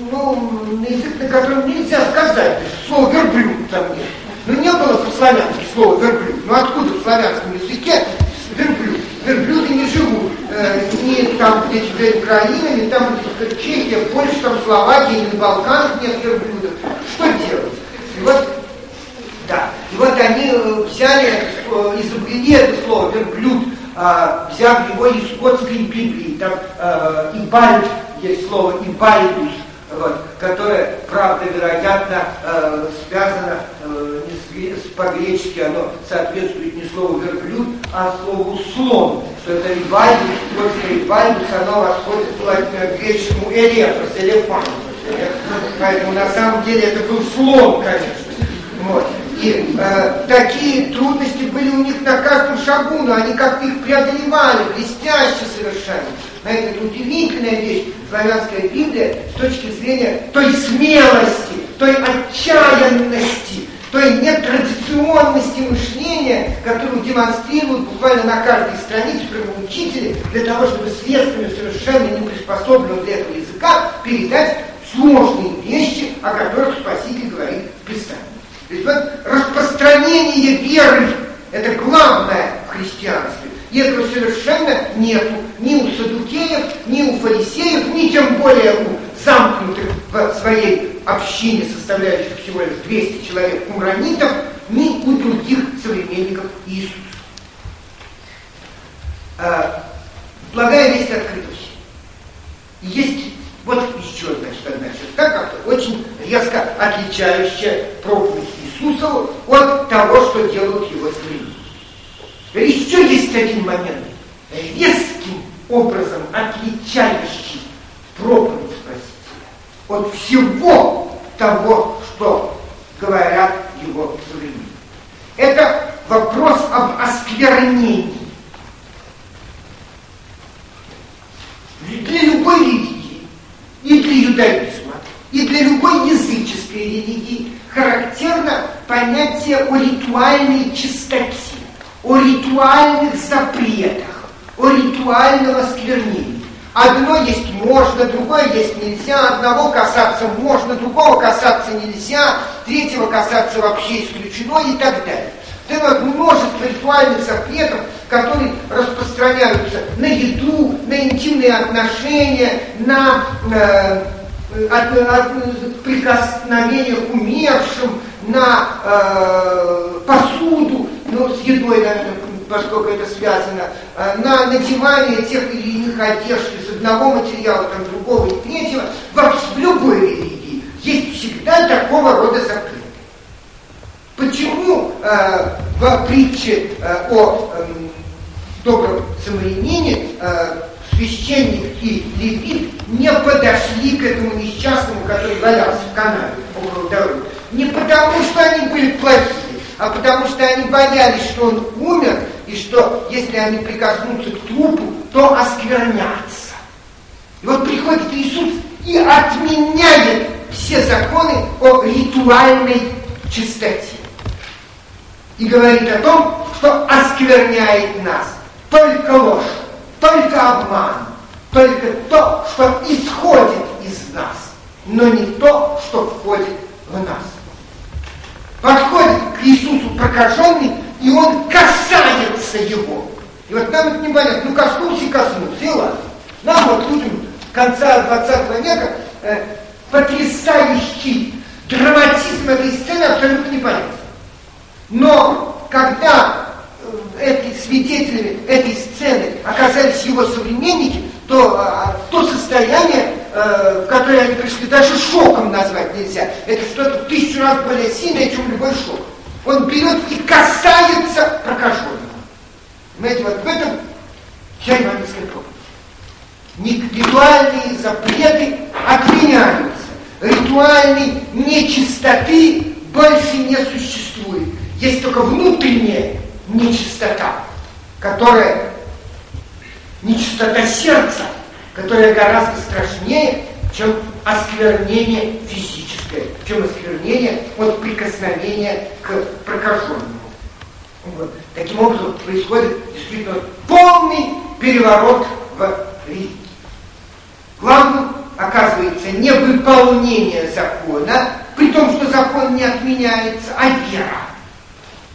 язык, на котором нельзя сказать, слово «верблюд» там нет. Но не было по-славянски слова «верблюд». Но откуда в славянском языке верблюд? Верблюды не живут ни там, где теперь Украина, или там, где Чехия, Польша, там Словакия, или на Балканах нет верблюдов. Что делать? И вот, да, и вот они взяли, изобрели это слово «верблюд», взяв его из скотской Библии. Там «ибальд» есть слово «ибальдус», вот, которое, правда, вероятно, связано по-гречески, оно соответствует не слову «верблюд», а слову «слон», что это «ибальдус», скотское «ибальдус», оно восходит к греческому «элефос», «элефантус». Поэтому на самом деле это был слон, конечно. Вот. И такие трудности были у них на каждом шагу, но они как-то их преодолевали, блестяще совершенно. Знаете, это удивительная вещь, славянская Библия, с точки зрения той смелости, той отчаянности, той нетрадиционности мышления, которую демонстрируют буквально на каждой странице учители, для того, чтобы средствами совершенно не приспособленного для этого языка передать сложные вещи, о которых Спаситель говорит в Писании. То есть вот распространение веры – это главное в христианстве. И этого совершенно нету ни у саддукеев, ни у фарисеев, ни тем более у замкнутых в своей общине, составляющих всего лишь 200 человек кумранитов, ни у других современников Иисуса. Благая весть открыта всем. Есть вот еще, значит, одна черта, как-то очень резко отличающая проповедь Иисуса от того, что делают его современники. Еще есть один момент, резким образом отличающий проповедь Спасителя от всего того, что говорят его современники. Это вопрос об осквернении. Для любой религии, и для иудаизма, и для любой языческой религии характерно понятие о ритуальной чистоте, о ритуальных запретах, о ритуальном осквернении. Одно есть можно, другое есть нельзя, одного касаться можно, другого касаться нельзя, третьего касаться вообще исключено и так далее. Это множество ритуальных запретов, которые распространяются на еду, на интимные отношения, на прикосновение к умершим, на посуду, ну, с едой, наверное, поскольку это связано, на надевание тех или иных одежд из одного материала, там, другого и третьего. В любой религии есть всегда такого рода запреты. Почему в притче о добром самарянине священник и левит не подошли к этому несчастному, который валялся в канаве около дороги? Не потому, что они были плохие, а потому, что они боялись, что он умер, и что, если они прикоснутся к трупу, то осквернятся. И вот приходит Иисус и отменяет все законы о ритуальной чистоте. И говорит о том, что оскверняет нас только ложь, только обман, только то, что исходит из нас, но не то, что входит в нас. Подходит к Иисусу прокаженный, и он касается его. И вот нам это не понятно, ну коснулся и коснулся, и ладно. Нам вот людям конца 20 века потрясающий драматизм этой сцены абсолютно непонятен. Но когда свидетелями этой сцены оказались его современники, то состояние, в которое они пришли, даже шоком назвать нельзя. Это что-то 1000 раз более сильное, чем любой шок. Он берет и касается прокаженного. Понимаете, вот в этом вся евангельская проповедь. Ритуальные запреты отменяются. Ритуальной нечистоты больше не существует. Есть только внутренняя нечистота, которая нечистота сердца, которая гораздо страшнее, чем осквернение физическое, чем осквернение от прикосновения к прокаженному. Вот. Таким образом происходит действительно полный переворот в религии. Главным оказывается не выполнение закона, при том, что закон не отменяется, а вера.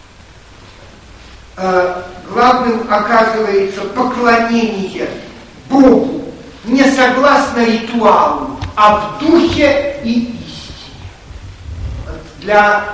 Главным оказывается поклонение Богу не согласно ритуалу, а в духе и истине. Для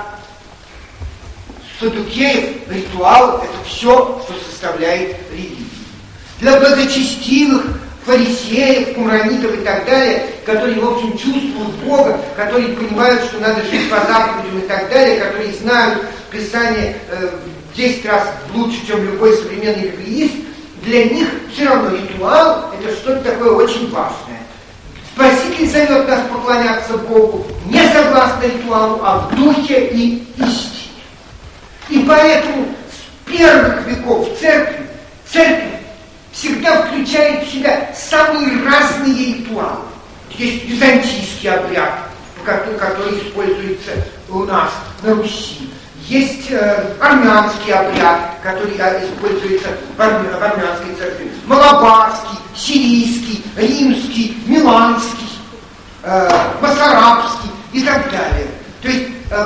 саддукеев ритуал – это все, что составляет религию. Для благочестивых фарисеев, кумранитов и так далее, которые, в общем, чувствуют Бога, которые понимают, что надо жить по заповедям и так далее, которые знают Писание в 10 раз лучше, чем любой современный библеист, для них все равно ритуал – это что-то такое очень важное. Спаситель зовет нас поклоняться Богу не согласно ритуалу, а в духе и истине. И поэтому с первых веков церковь всегда включает в себя самые разные ритуалы. Есть византийский обряд, который используется у нас на Руси. Есть армянский обряд, который используется в армянской церкви. Малабарский, сирийский, римский, миланский, басарабский и так далее. То есть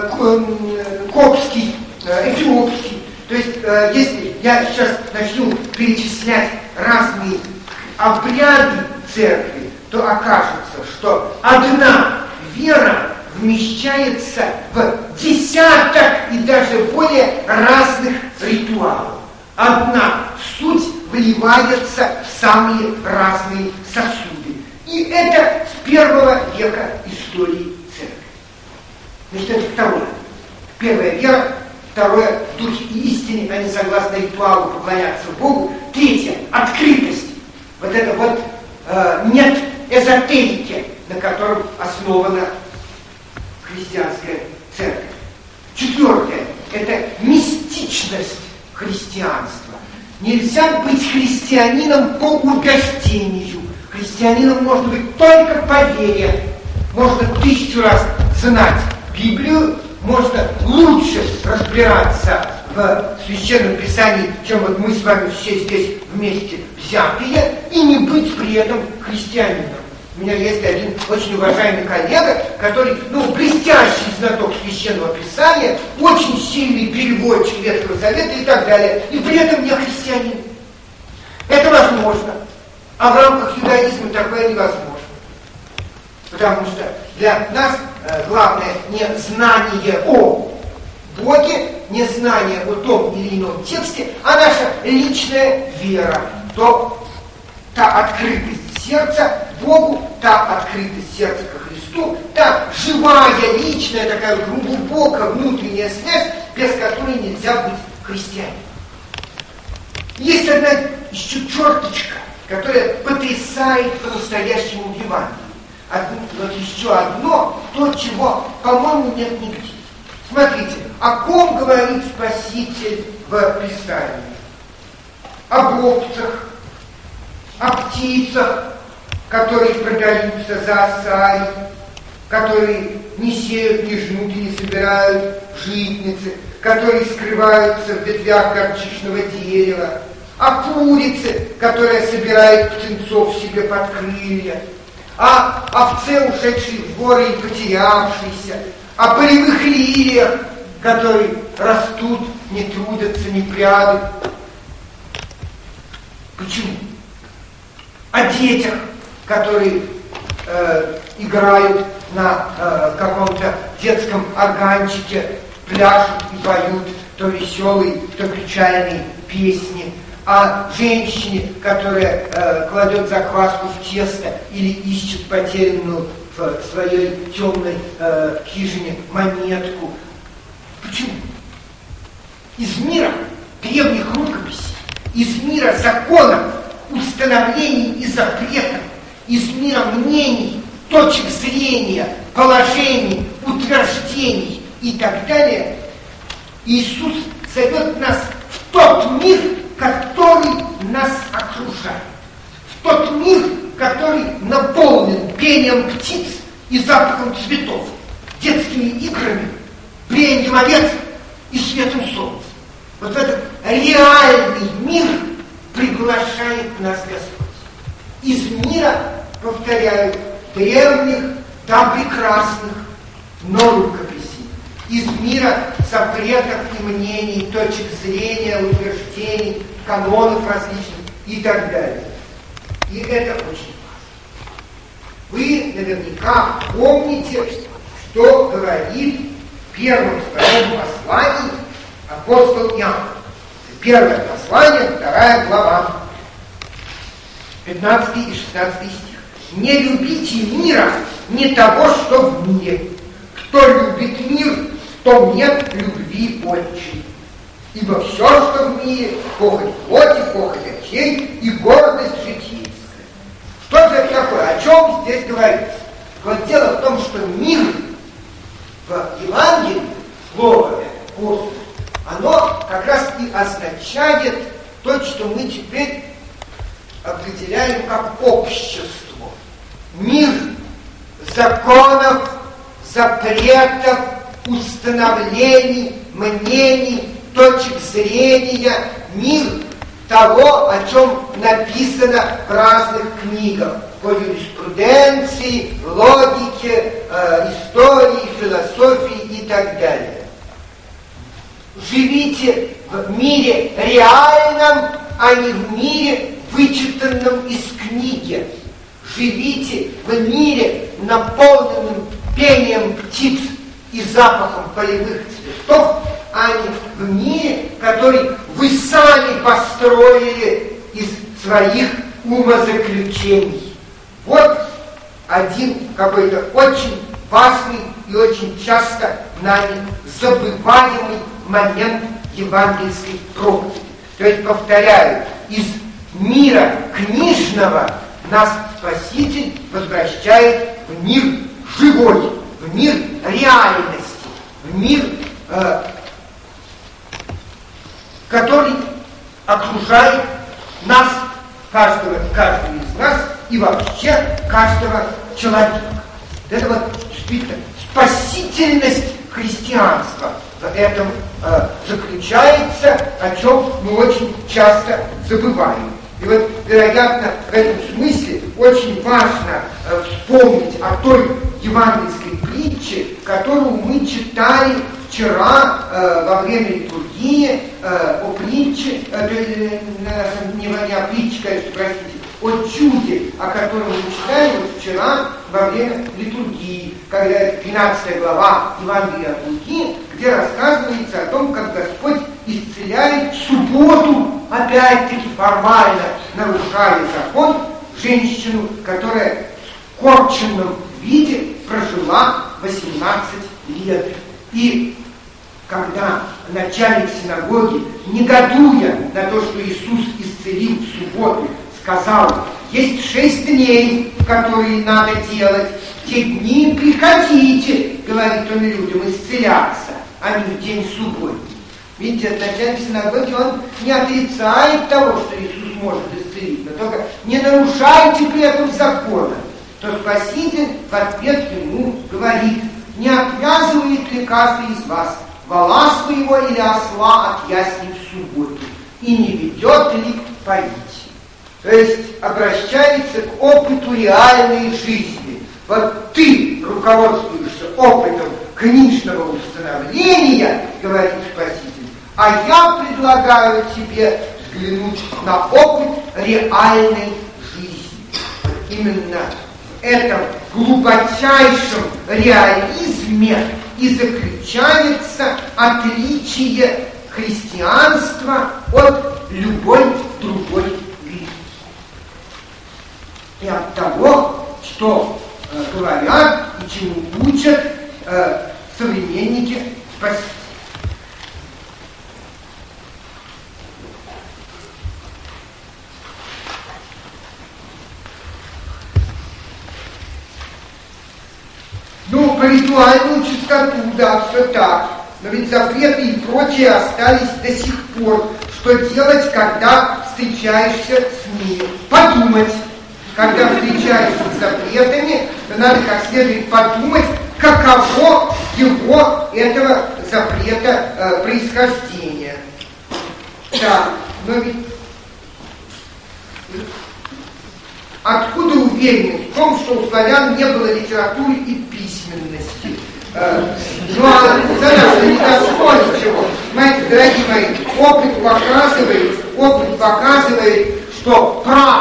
коптский, эфиопский. То есть, если я сейчас начну перечислять разные обряды церкви, то окажется, что одна вера вмещается в десяток и даже более разных ритуалов. Одна суть вливается в самые разные сосуды. И это с первого века истории церкви. Значит, это второе. Первая вера. Второе, в духе и истине, а не согласно ритуалу поклоняться Богу. Третье, открытость. Вот это вот нет эзотерики, на котором основана христианская церковь. Четвертое, это мистичность христианства. Нельзя быть христианином по убеждению. Христианином можно быть только по вере. Можно 1000 раз знать Библию, можно лучше разбираться в Священном Писании, чем вот мы с вами все здесь вместе взятые, и не быть при этом христианином. У меня есть один очень уважаемый коллега, который, блестящий знаток Священного Писания, очень сильный переводчик Ветхого Завета и так далее, и при этом не христианин. Это возможно, а в рамках иудаизма такое невозможно. Потому что для нас главное не знание о Боге, не знание о том или ином тексте, а наша личная вера, та открытость сердца Богу, та открытость сердца ко Христу, та живая, личная, такая глубокая внутренняя связь, без которой нельзя быть христианином. Есть одна еще черточка, которая потрясает по-настоящему в Евангелии. Вот еще одно, то, чего, по-моему, нет нигде. Смотрите, о ком говорит Спаситель в Писании? Об овцах, о птицах, которые продаются за осарий, которые не сеют, не жнут и не собирают житницы, которые скрываются в ветвях горчичного дерева, о курице, которая собирает птенцов себе под крылья, о овце, ушедшей в горы и потерявшейся, о полевых лилиях, которые растут, не трудятся, не прядут. Почему? О детях, которые играют на каком-то детском органчике, пляшут и поют то веселые, то печальные песни. О женщине, которая кладет закваску в тесто или ищет потерянную в своей темной хижине монетку. Почему? Из мира древних рукописей, из мира законов, установлений и запретов, из мира мнений, точек зрения, положений, утверждений и так далее, Иисус зовет нас в тот мир, который нас окружает. В тот мир, который наполнен пением птиц и запахом цветов, детскими играми, блеянием овец и светом солнца. Вот этот реальный мир приглашает нас Господь. Из мира, повторяю, древних, да прекрасных, но рукописей. Из мира запретов и мнений, точек зрения, утверждений, канонов различных и так далее. И это очень важно. Вы наверняка помните, что говорит в первом своем послании апостол Иоанн. Первое послание, 2 глава, 15 и 16 стих. «Не любите мира, не того, что в мире. Кто любит мир, в том нет любви Отчей. Ибо все, что в мире, похоть плоти, похоть очей и гордость житейская». Что же это такое? О чем здесь говорится? Вот дело в том, что мир в Евангелии, слово «космос», оно как раз и означает то, что мы теперь определяем как общество. Мир законов, запретов, установлений, мнений, точек зрения, мир того, о чем написано в разных книгах по юриспруденции, логике, истории, философии и так далее. Живите в мире реальном, а не в мире, вычитанном из книги. Живите в мире, наполненном пением птиц и запахом полевых цветов, а не в мире, который вы сами построили из своих умозаключений. Вот один какой-то очень важный и очень часто нами забываемый момент евангельской проповеди. То есть, повторяю, из мира книжного нас Спаситель возвращает в мир живой, в мир реальности, в мир, который окружает нас, каждого из нас и вообще каждого человека. Это вот действительно спасительность христианства в этом заключается, о чем мы очень часто забываем. И вот, вероятно, в этом смысле очень важно вспомнить о той евангельской притче, которую мы читали вчера во время литургии, о притче, не о притче, конечно, простите, о чуде, о котором мы читали вот вчера во время литургии, когда 12 глава Евангелия от Луки, где рассказывается о том, как Господь исцеляет в субботу, опять-таки формально нарушая закон, женщину, которая в скорченном виде прожила 18 лет. И когда начальник синагоги, негодуя на то, что Иисус исцелил в субботу, сказал: есть 6 дней, в которые надо делать, в те дни приходите, говорит он людям, исцеляться, а не в день субботний. Видите, начальник синагоги, он не отрицает того, что Иисус может исцелить, но только не нарушайте при этом закона. То Спаситель в ответ ему говорит: не отвязывает ли каждый из вас вола своего или осла от ясли в субботу, и не ведет ли поить? То есть обращается к опыту реальной жизни. Вот ты руководствуешься опытом книжного установления, говорит Спаситель, а я предлагаю тебе взглянуть на опыт реальной жизни. Вот именно в этом глубочайшем реализме и заключается отличие христианства от любой другой религии. И от того, что говорят и чему учат современники Спасителя. Ну, по ритуальную чистоту, да, все так. Но ведь запреты и прочее остались до сих пор. Что делать, когда встречаешься с ними? Подумать. Когда встречаешься с запретами, то надо как следует подумать, каково его, этого запрета, происхождение. Да, но ведь откуда уверенность в том, что у славян не было литературы и письменности? Ну, а за нас не достоин чего. Понимаете, дорогие мои, опыт показывает, что прав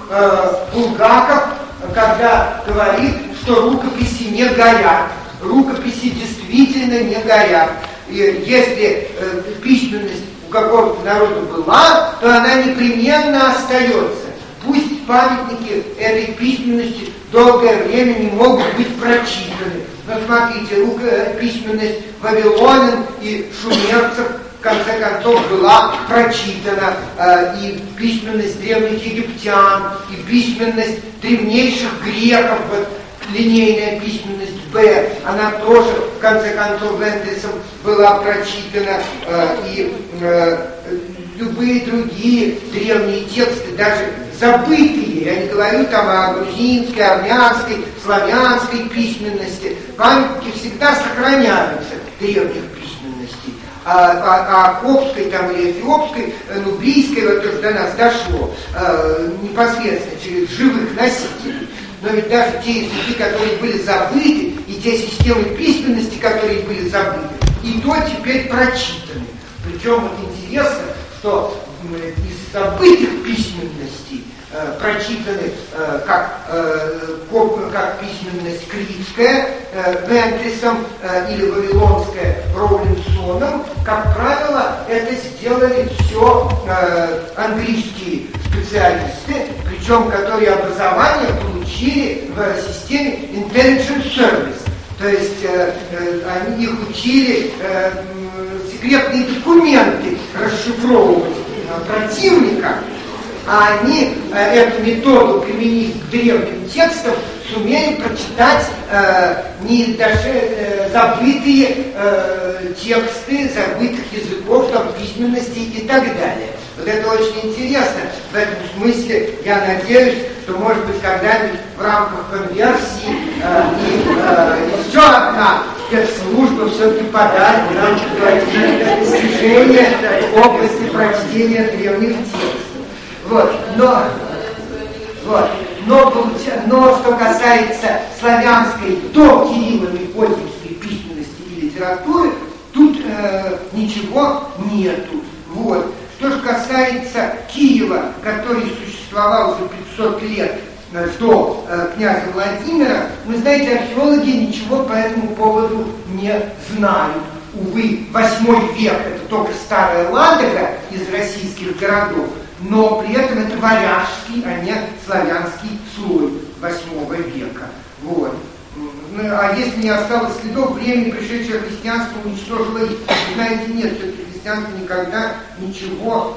Булгаков, когда говорит, что рукописи не горят. Рукописи действительно не горят. И если письменность у какого-то народа была, то она непременно остается. Пусть памятники этой письменности долгое время не могут быть прочитаны. Но смотрите, письменность вавилонян и шумерцев в конце концов была прочитана, и письменность древних египтян, и письменность древнейших греков, вот линейная письменность Б, она тоже в конце концов Вентрисом была прочитана, и любые другие древние тексты, даже забытые, я не говорю там о грузинской, армянской, славянской письменности, памятники всегда сохраняются древних письменностей. А коптской там или эфиопской, нубийской, вот то, что до нас дошло, непосредственно через живых носителей. Но ведь даже те языки, которые были забыты, и те системы письменности, которые были забыты, и то теперь прочитаны. Причем вот интересно, что из забытых письменностей прочитаны как письменность критская Вентрисом или вавилонская Роулинсоном, как правило, это сделали все английские специалисты, причем которые образование получили в системе Intelligence Service. То есть они их учили секретные документы расшифровывать противника, а они эту методу применив к древним текстам сумели прочитать забытые тексты забытых языков, там, письменности и так далее. Вот это очень интересно. В этом смысле я надеюсь, что, может быть, когда-нибудь в рамках конверсии еще одна спецслужба все-таки подарит нам достижения в области прочтения древних текстов. Но что касается славянской до Кирилло-Мефодиевской письменности и литературы, тут ничего нету. Вот. Что же касается Киева, который существовал за 500 лет до князя Владимира, вы знаете, археологи ничего по этому поводу не знают. Увы, 8 век — это только Старая Ладога из российских городов, но при этом это варяжский, а не славянский слой 8 века. Вот. А если не осталось следов, времени пришедшее христианство уничтожило их. Вы знаете, нет, все-таки христианство никогда ничего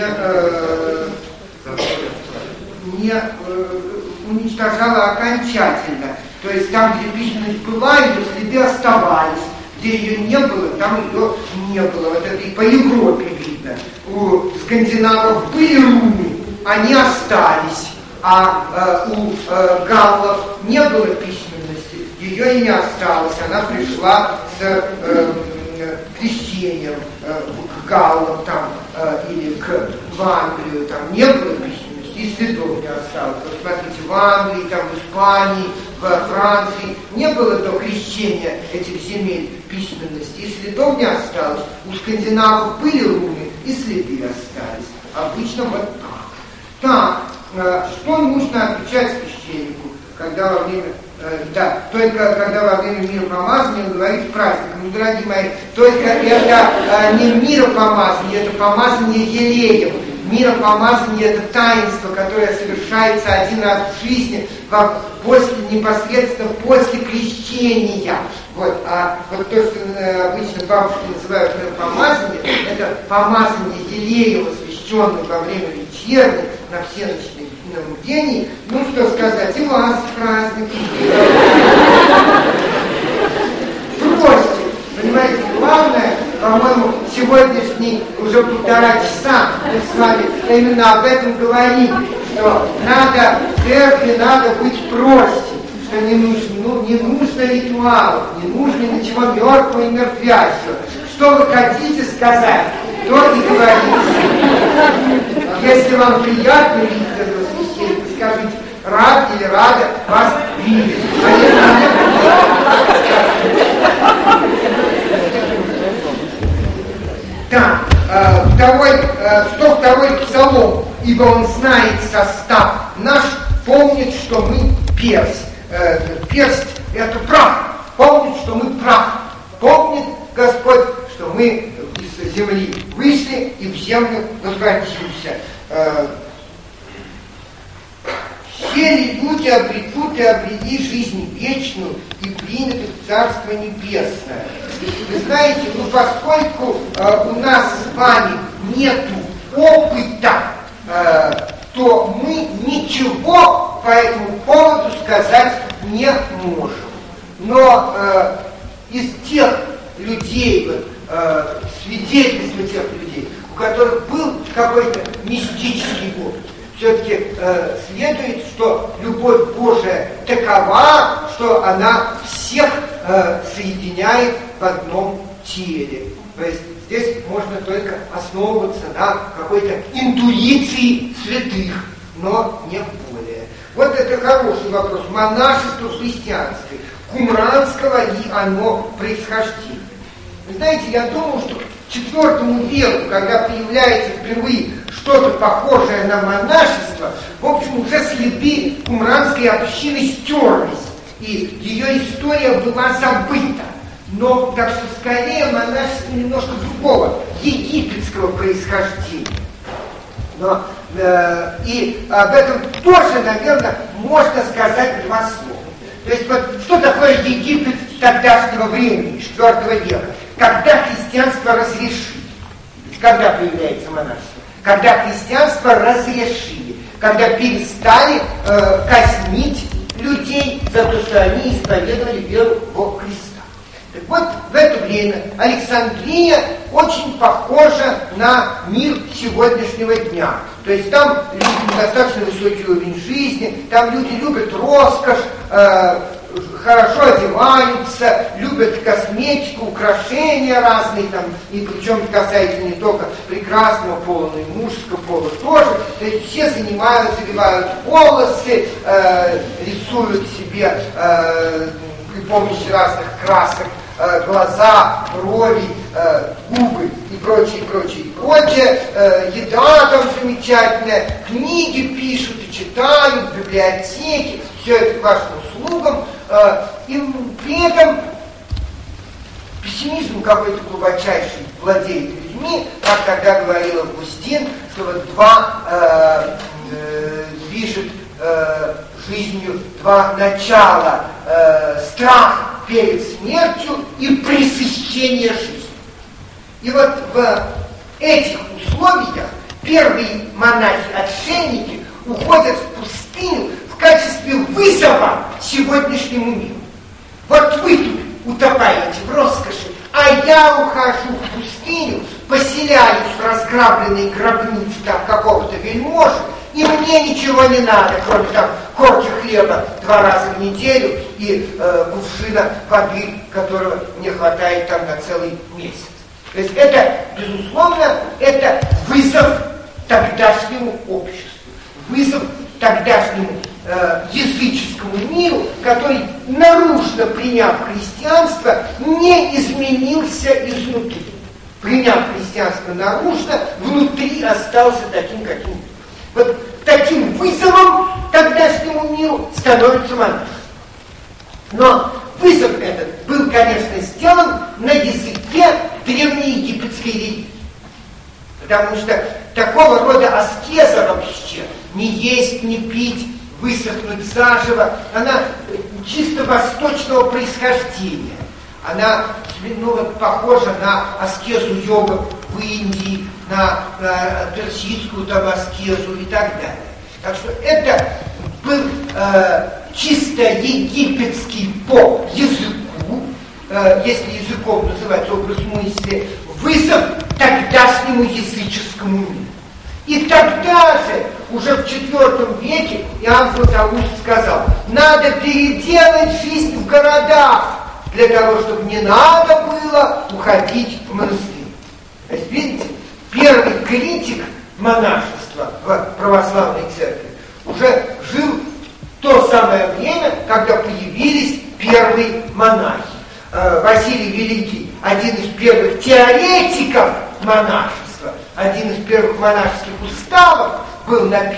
не уничтожало окончательно. То есть там, где письменность была, ее следы оставались. Где ее не было, там ее не было. Вот это и по Европе видно. У скандинавов были руны, они остались. А у галлов не было письменности, ее и не осталось. Она пришла с крещением к галлам там, или в Англию. Там не было письменности, и следов не осталось. Вот смотрите, в Англии, там, в Испании, в Франции не было до крещения этих земель письменности, и следов не осталось. У скандинавов были руны, и следы остались. Обычно вот так. Так, что нужно отвечать священнику, когда во время... только когда во время миропомазания он говорит праздником. Ну, дорогие мои, только это не миропомазание, это помазание елеем. Миропомазание — это таинство, которое совершается один раз в жизни, непосредственно после крещения. Вот. А вот то, что обычно бабушки называют миропомазание, это помазание елеем, освященное во время вечерни, на всеночной бдении. Ну, что сказать, и вас с праздником. Бросьте. Понимаете, главное, по-моему, сегодняшний уже 1,5 часа мы с вами именно об этом говорим, что надо в церкви, надо быть проще, что не нужно ритуалов, не нужно ничего мертвого и мертвящего. Что вы хотите сказать, то и говорите. Если вам приятно видеть это воскресенье, скажите, рад или рада вас видеть. Так, второй псалом, ибо он знает состав наш помнит, что мы персть. Персть – это прах. Помнит, что мы прах. Помнит Господь, что мы из земли вышли и в землю возвратимся. Все ли люди обретут и обрели жизнь вечную и примут в Царство Небесное? Вы знаете, поскольку у нас с вами нету опыта, то мы ничего по этому поводу сказать не можем. Но из тех людей, свидетельства тех людей, у которых был какой-то мистический опыт, все-таки следует, что любовь Божия такова, что она всех соединяет в одном теле. То есть здесь можно только основываться на какой-то интуиции святых, но не более. Вот это хороший вопрос. Монашество христианское, кумранского и оно происхождение. Вы знаете, я думаю, что к IV веку, когда появляется впервые что-то похожее на монашество, в общем, уже следы кумранской общины стерлись, и ее история была забыта. Но, так что, скорее, монашество немножко другого, египетского происхождения. Но, и об этом тоже, наверное, можно сказать два слова. То есть, вот, что такое Египет тогдашнего времени, IV века? Когда христианство разрешили. Когда появляется монашество? Когда христианство разрешили. Когда перестали казнить людей за то, что они исповедовали веру во Христа. Так вот, в это время Александрия очень похожа на мир сегодняшнего дня. То есть там люди достаточно высокий уровень жизни, там люди любят роскошь, хорошо одеваются, любят косметику, украшения разные, там, и причем касается не только прекрасного пола, но и мужского пола тоже. То есть все занимаются, заливают волосы, рисуют себе при помощи разных красок глаза, брови, губы и прочее, прочее, прочее. Еда там замечательная, книги пишут и читают, библиотеки, все это к вашим услугам. И при этом пессимизм какой-то глубочайший владеет людьми, как тогда говорил Августин, что вот движет жизнью два начала: страх перед смертью и пресыщение жизни. И вот в этих условиях первые монахи-отшельники уходят в пустыню в качестве вызова сегодняшнему миру. Вот вы тут утопаете в роскоши, а я ухожу в пустыню, поселяюсь в разграбленной гробнице там какого-то вельможи, и мне ничего не надо, кроме там корки хлеба 2 раза в неделю и кувшина воды, которого мне хватает там на целый месяц. То есть это, безусловно, это вызов тогдашнему обществу, вызов тогдашнему языческому миру, который, наружно приняв христианство, не изменился изнутри. Приняв христианство наружно, внутри остался таким, каким был. Вот таким вызовом тогдашнему миру становится монашество. Но вызов этот был, конечно, сделан на языке древнеегипетской религии. Потому что такого рода аскеза вообще, не есть, не пить, высохнуть заживо, она чисто восточного происхождения. Она похожа на аскезу йога в Индии, на персидскую там аскезу и так далее. Так что это был чисто египетский по языку, если языком называть образ мысли, вызов тогдашнему языческому миру. И тогда же, уже в IV веке, Иоанн Златоуст сказал: надо переделать жизнь в городах, для того, чтобы не надо было уходить в монастырь. То есть, видите, первый критик монашества в православной церкви уже жил в то самое время, когда появились первые монахи. Василий Великий, один из первых теоретиков монашества, один из первых монашеских уставов был написан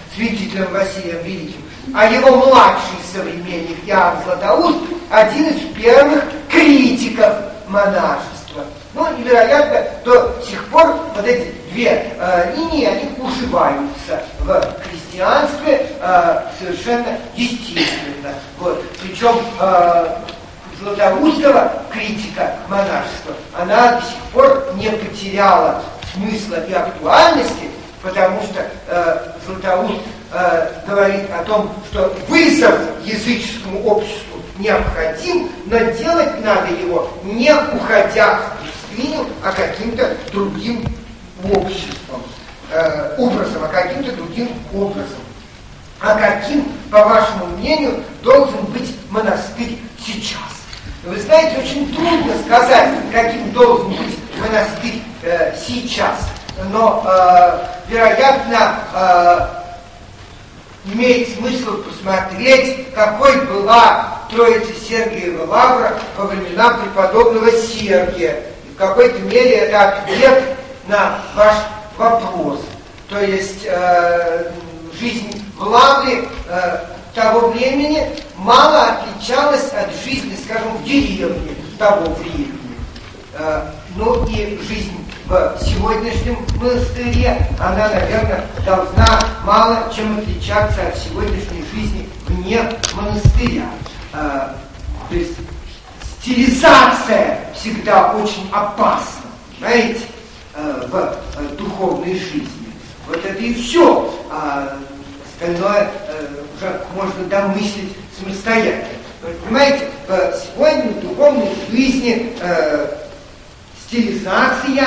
святителем Василием Великим, а его младший современник Иоанн Златоуст один из первых критиков монашества. Ну и, вероятно, до сих пор вот эти две линии, они уживаются в христианстве совершенно естественно. Вот. Причем Златоустова критика монашества, она до сих пор не потеряла смысла и актуальности, потому что Златоуст говорит о том, что вызов языческому обществу необходим, но делать надо его не уходя в пустыню, а каким-то другим образом, а каким-то другим образом. А каким, по вашему мнению, должен быть монастырь сейчас? Вы знаете, очень трудно сказать, каким должен быть монастырь сейчас. Но, вероятно, имеет смысл посмотреть, какой была Троица Сергиева Лавра во времена преподобного Сергия. И в какой-то мере это ответ на ваш вопрос. То есть жизнь в Лавре того времени мало отличалась от жизни, скажем, в деревне того времени. Ну и жизнь в сегодняшнем монастыре, она, наверное, должна мало чем отличаться от сегодняшней жизни вне монастыря. То есть стилизация всегда очень опасна, знаете, в духовной жизни. Вот это и все. Остальное уже можно домыслить самостоятельно. Вы понимаете, сегодня в духовной жизни стилизация,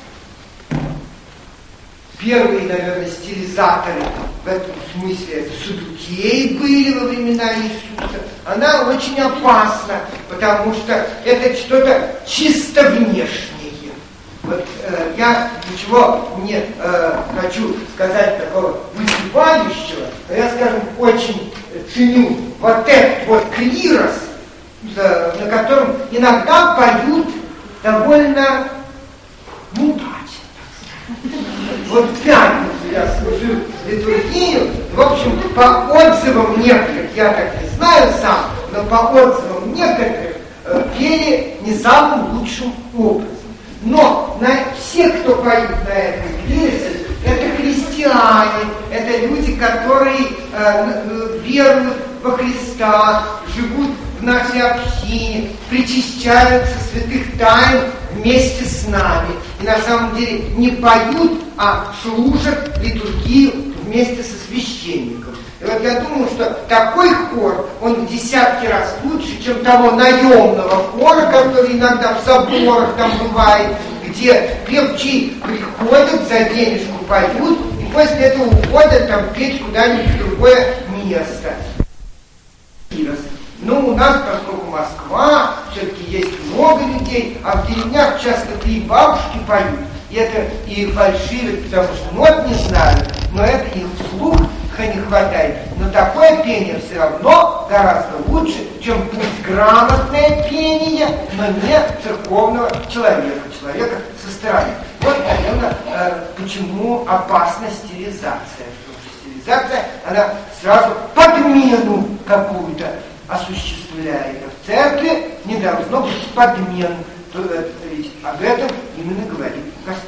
первые, наверное, стилизаторы в этом смысле, это саддукеи были во времена Иисуса, она очень опасна, потому что это что-то чисто внешнее. Вот я ничего не хочу сказать такого вызывающего, но я, скажем, очень ценю вот этот вот клирос, на котором иногда поют довольно удачно. Вот в пятницу я служил литургию, в общем, по отзывам некоторых, я так не знаю сам, но по отзывам некоторых пели не самым лучшим образом. Но все, кто поют на этой клиросе, это христиане, это люди, которые веруют во Христа, живут в нашей общине, причащаются святых тайн вместе с нами. И на самом деле не поют, а служат литургию вместе со священником. И вот я думаю, что такой хор, он в десятки раз лучше, чем того наемного хора, который иногда в соборах там бывает, где певчи приходят, за денежку поют, и после этого уходят там петь куда-нибудь в другое место. Ну, у нас, поскольку Москва, все-таки есть много людей, а в деревнях часто 3 бабушки поют. И это и фальшивят, потому что нот не знают, но это их слух не хватает. Но такое пение все равно гораздо лучше, чем пусть грамотное пение, но не церковного человека со стороны. Вот, наверное, почему опасна стилизация. Потому что стилизация, она сразу подмену какую-то осуществляет. А в церкви не должно быть подмен. Ведь об этом именно говорит Господь.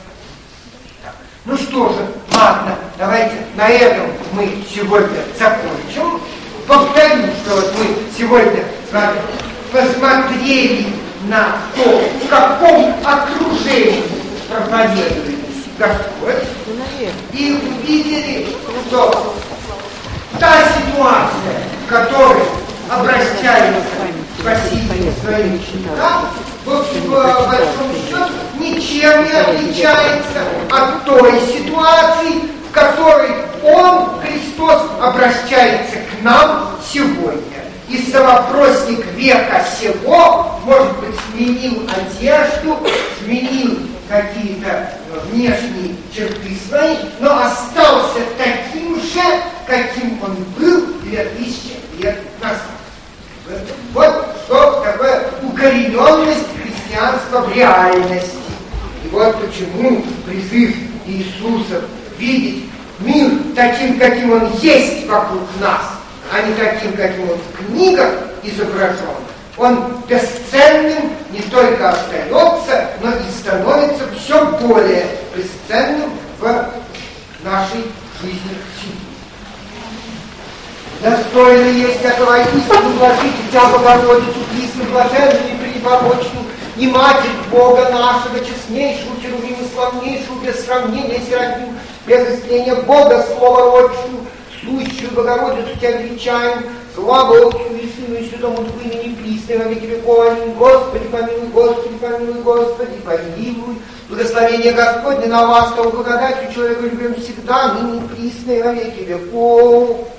Ну что же, ладно, давайте на этом мы сегодня закончим. Повторю, что вот мы сегодня с вами посмотрели на то, в каком окружении проповедует Господь, и увидели, что та ситуация, в которой обращается Василий к своим ученикам, в общем, по большому счету, ничем не отличается от той ситуации, в которой Он, Христос, обращается к нам сегодня. И совопросник века сего, может быть, сменил одежду, сменил какие-то внешние черты свои, но остался таким же, каким он был 2000 лет назад. Вот что такое укорененность христианства в реальности. И вот почему призыв Иисуса видеть мир таким, каким он есть вокруг нас, а не таким, каким он в книгах изображен, он бесценным не только остается, но и становится все более бесценным в нашей жизни. Достойно есть этого истину вложить Тебя, Богородицу, присну, блаженную и пренепорочную, и Матерь Бога нашего, честнейшую, херувиму, славнейшую, без сравнения, сиротню, без истления Бога, Слово Родичную, сущую Богородицу Тебя величаем, славу Отцу и Сыну и Святому Духу, имени присной во веки веков. Аминь. Господи, помилуй, Господи, помилуй, Господи, помилуй. Благословение Господне на вас, кого благодатью человека любим всегда, ныне и присной во веки веков.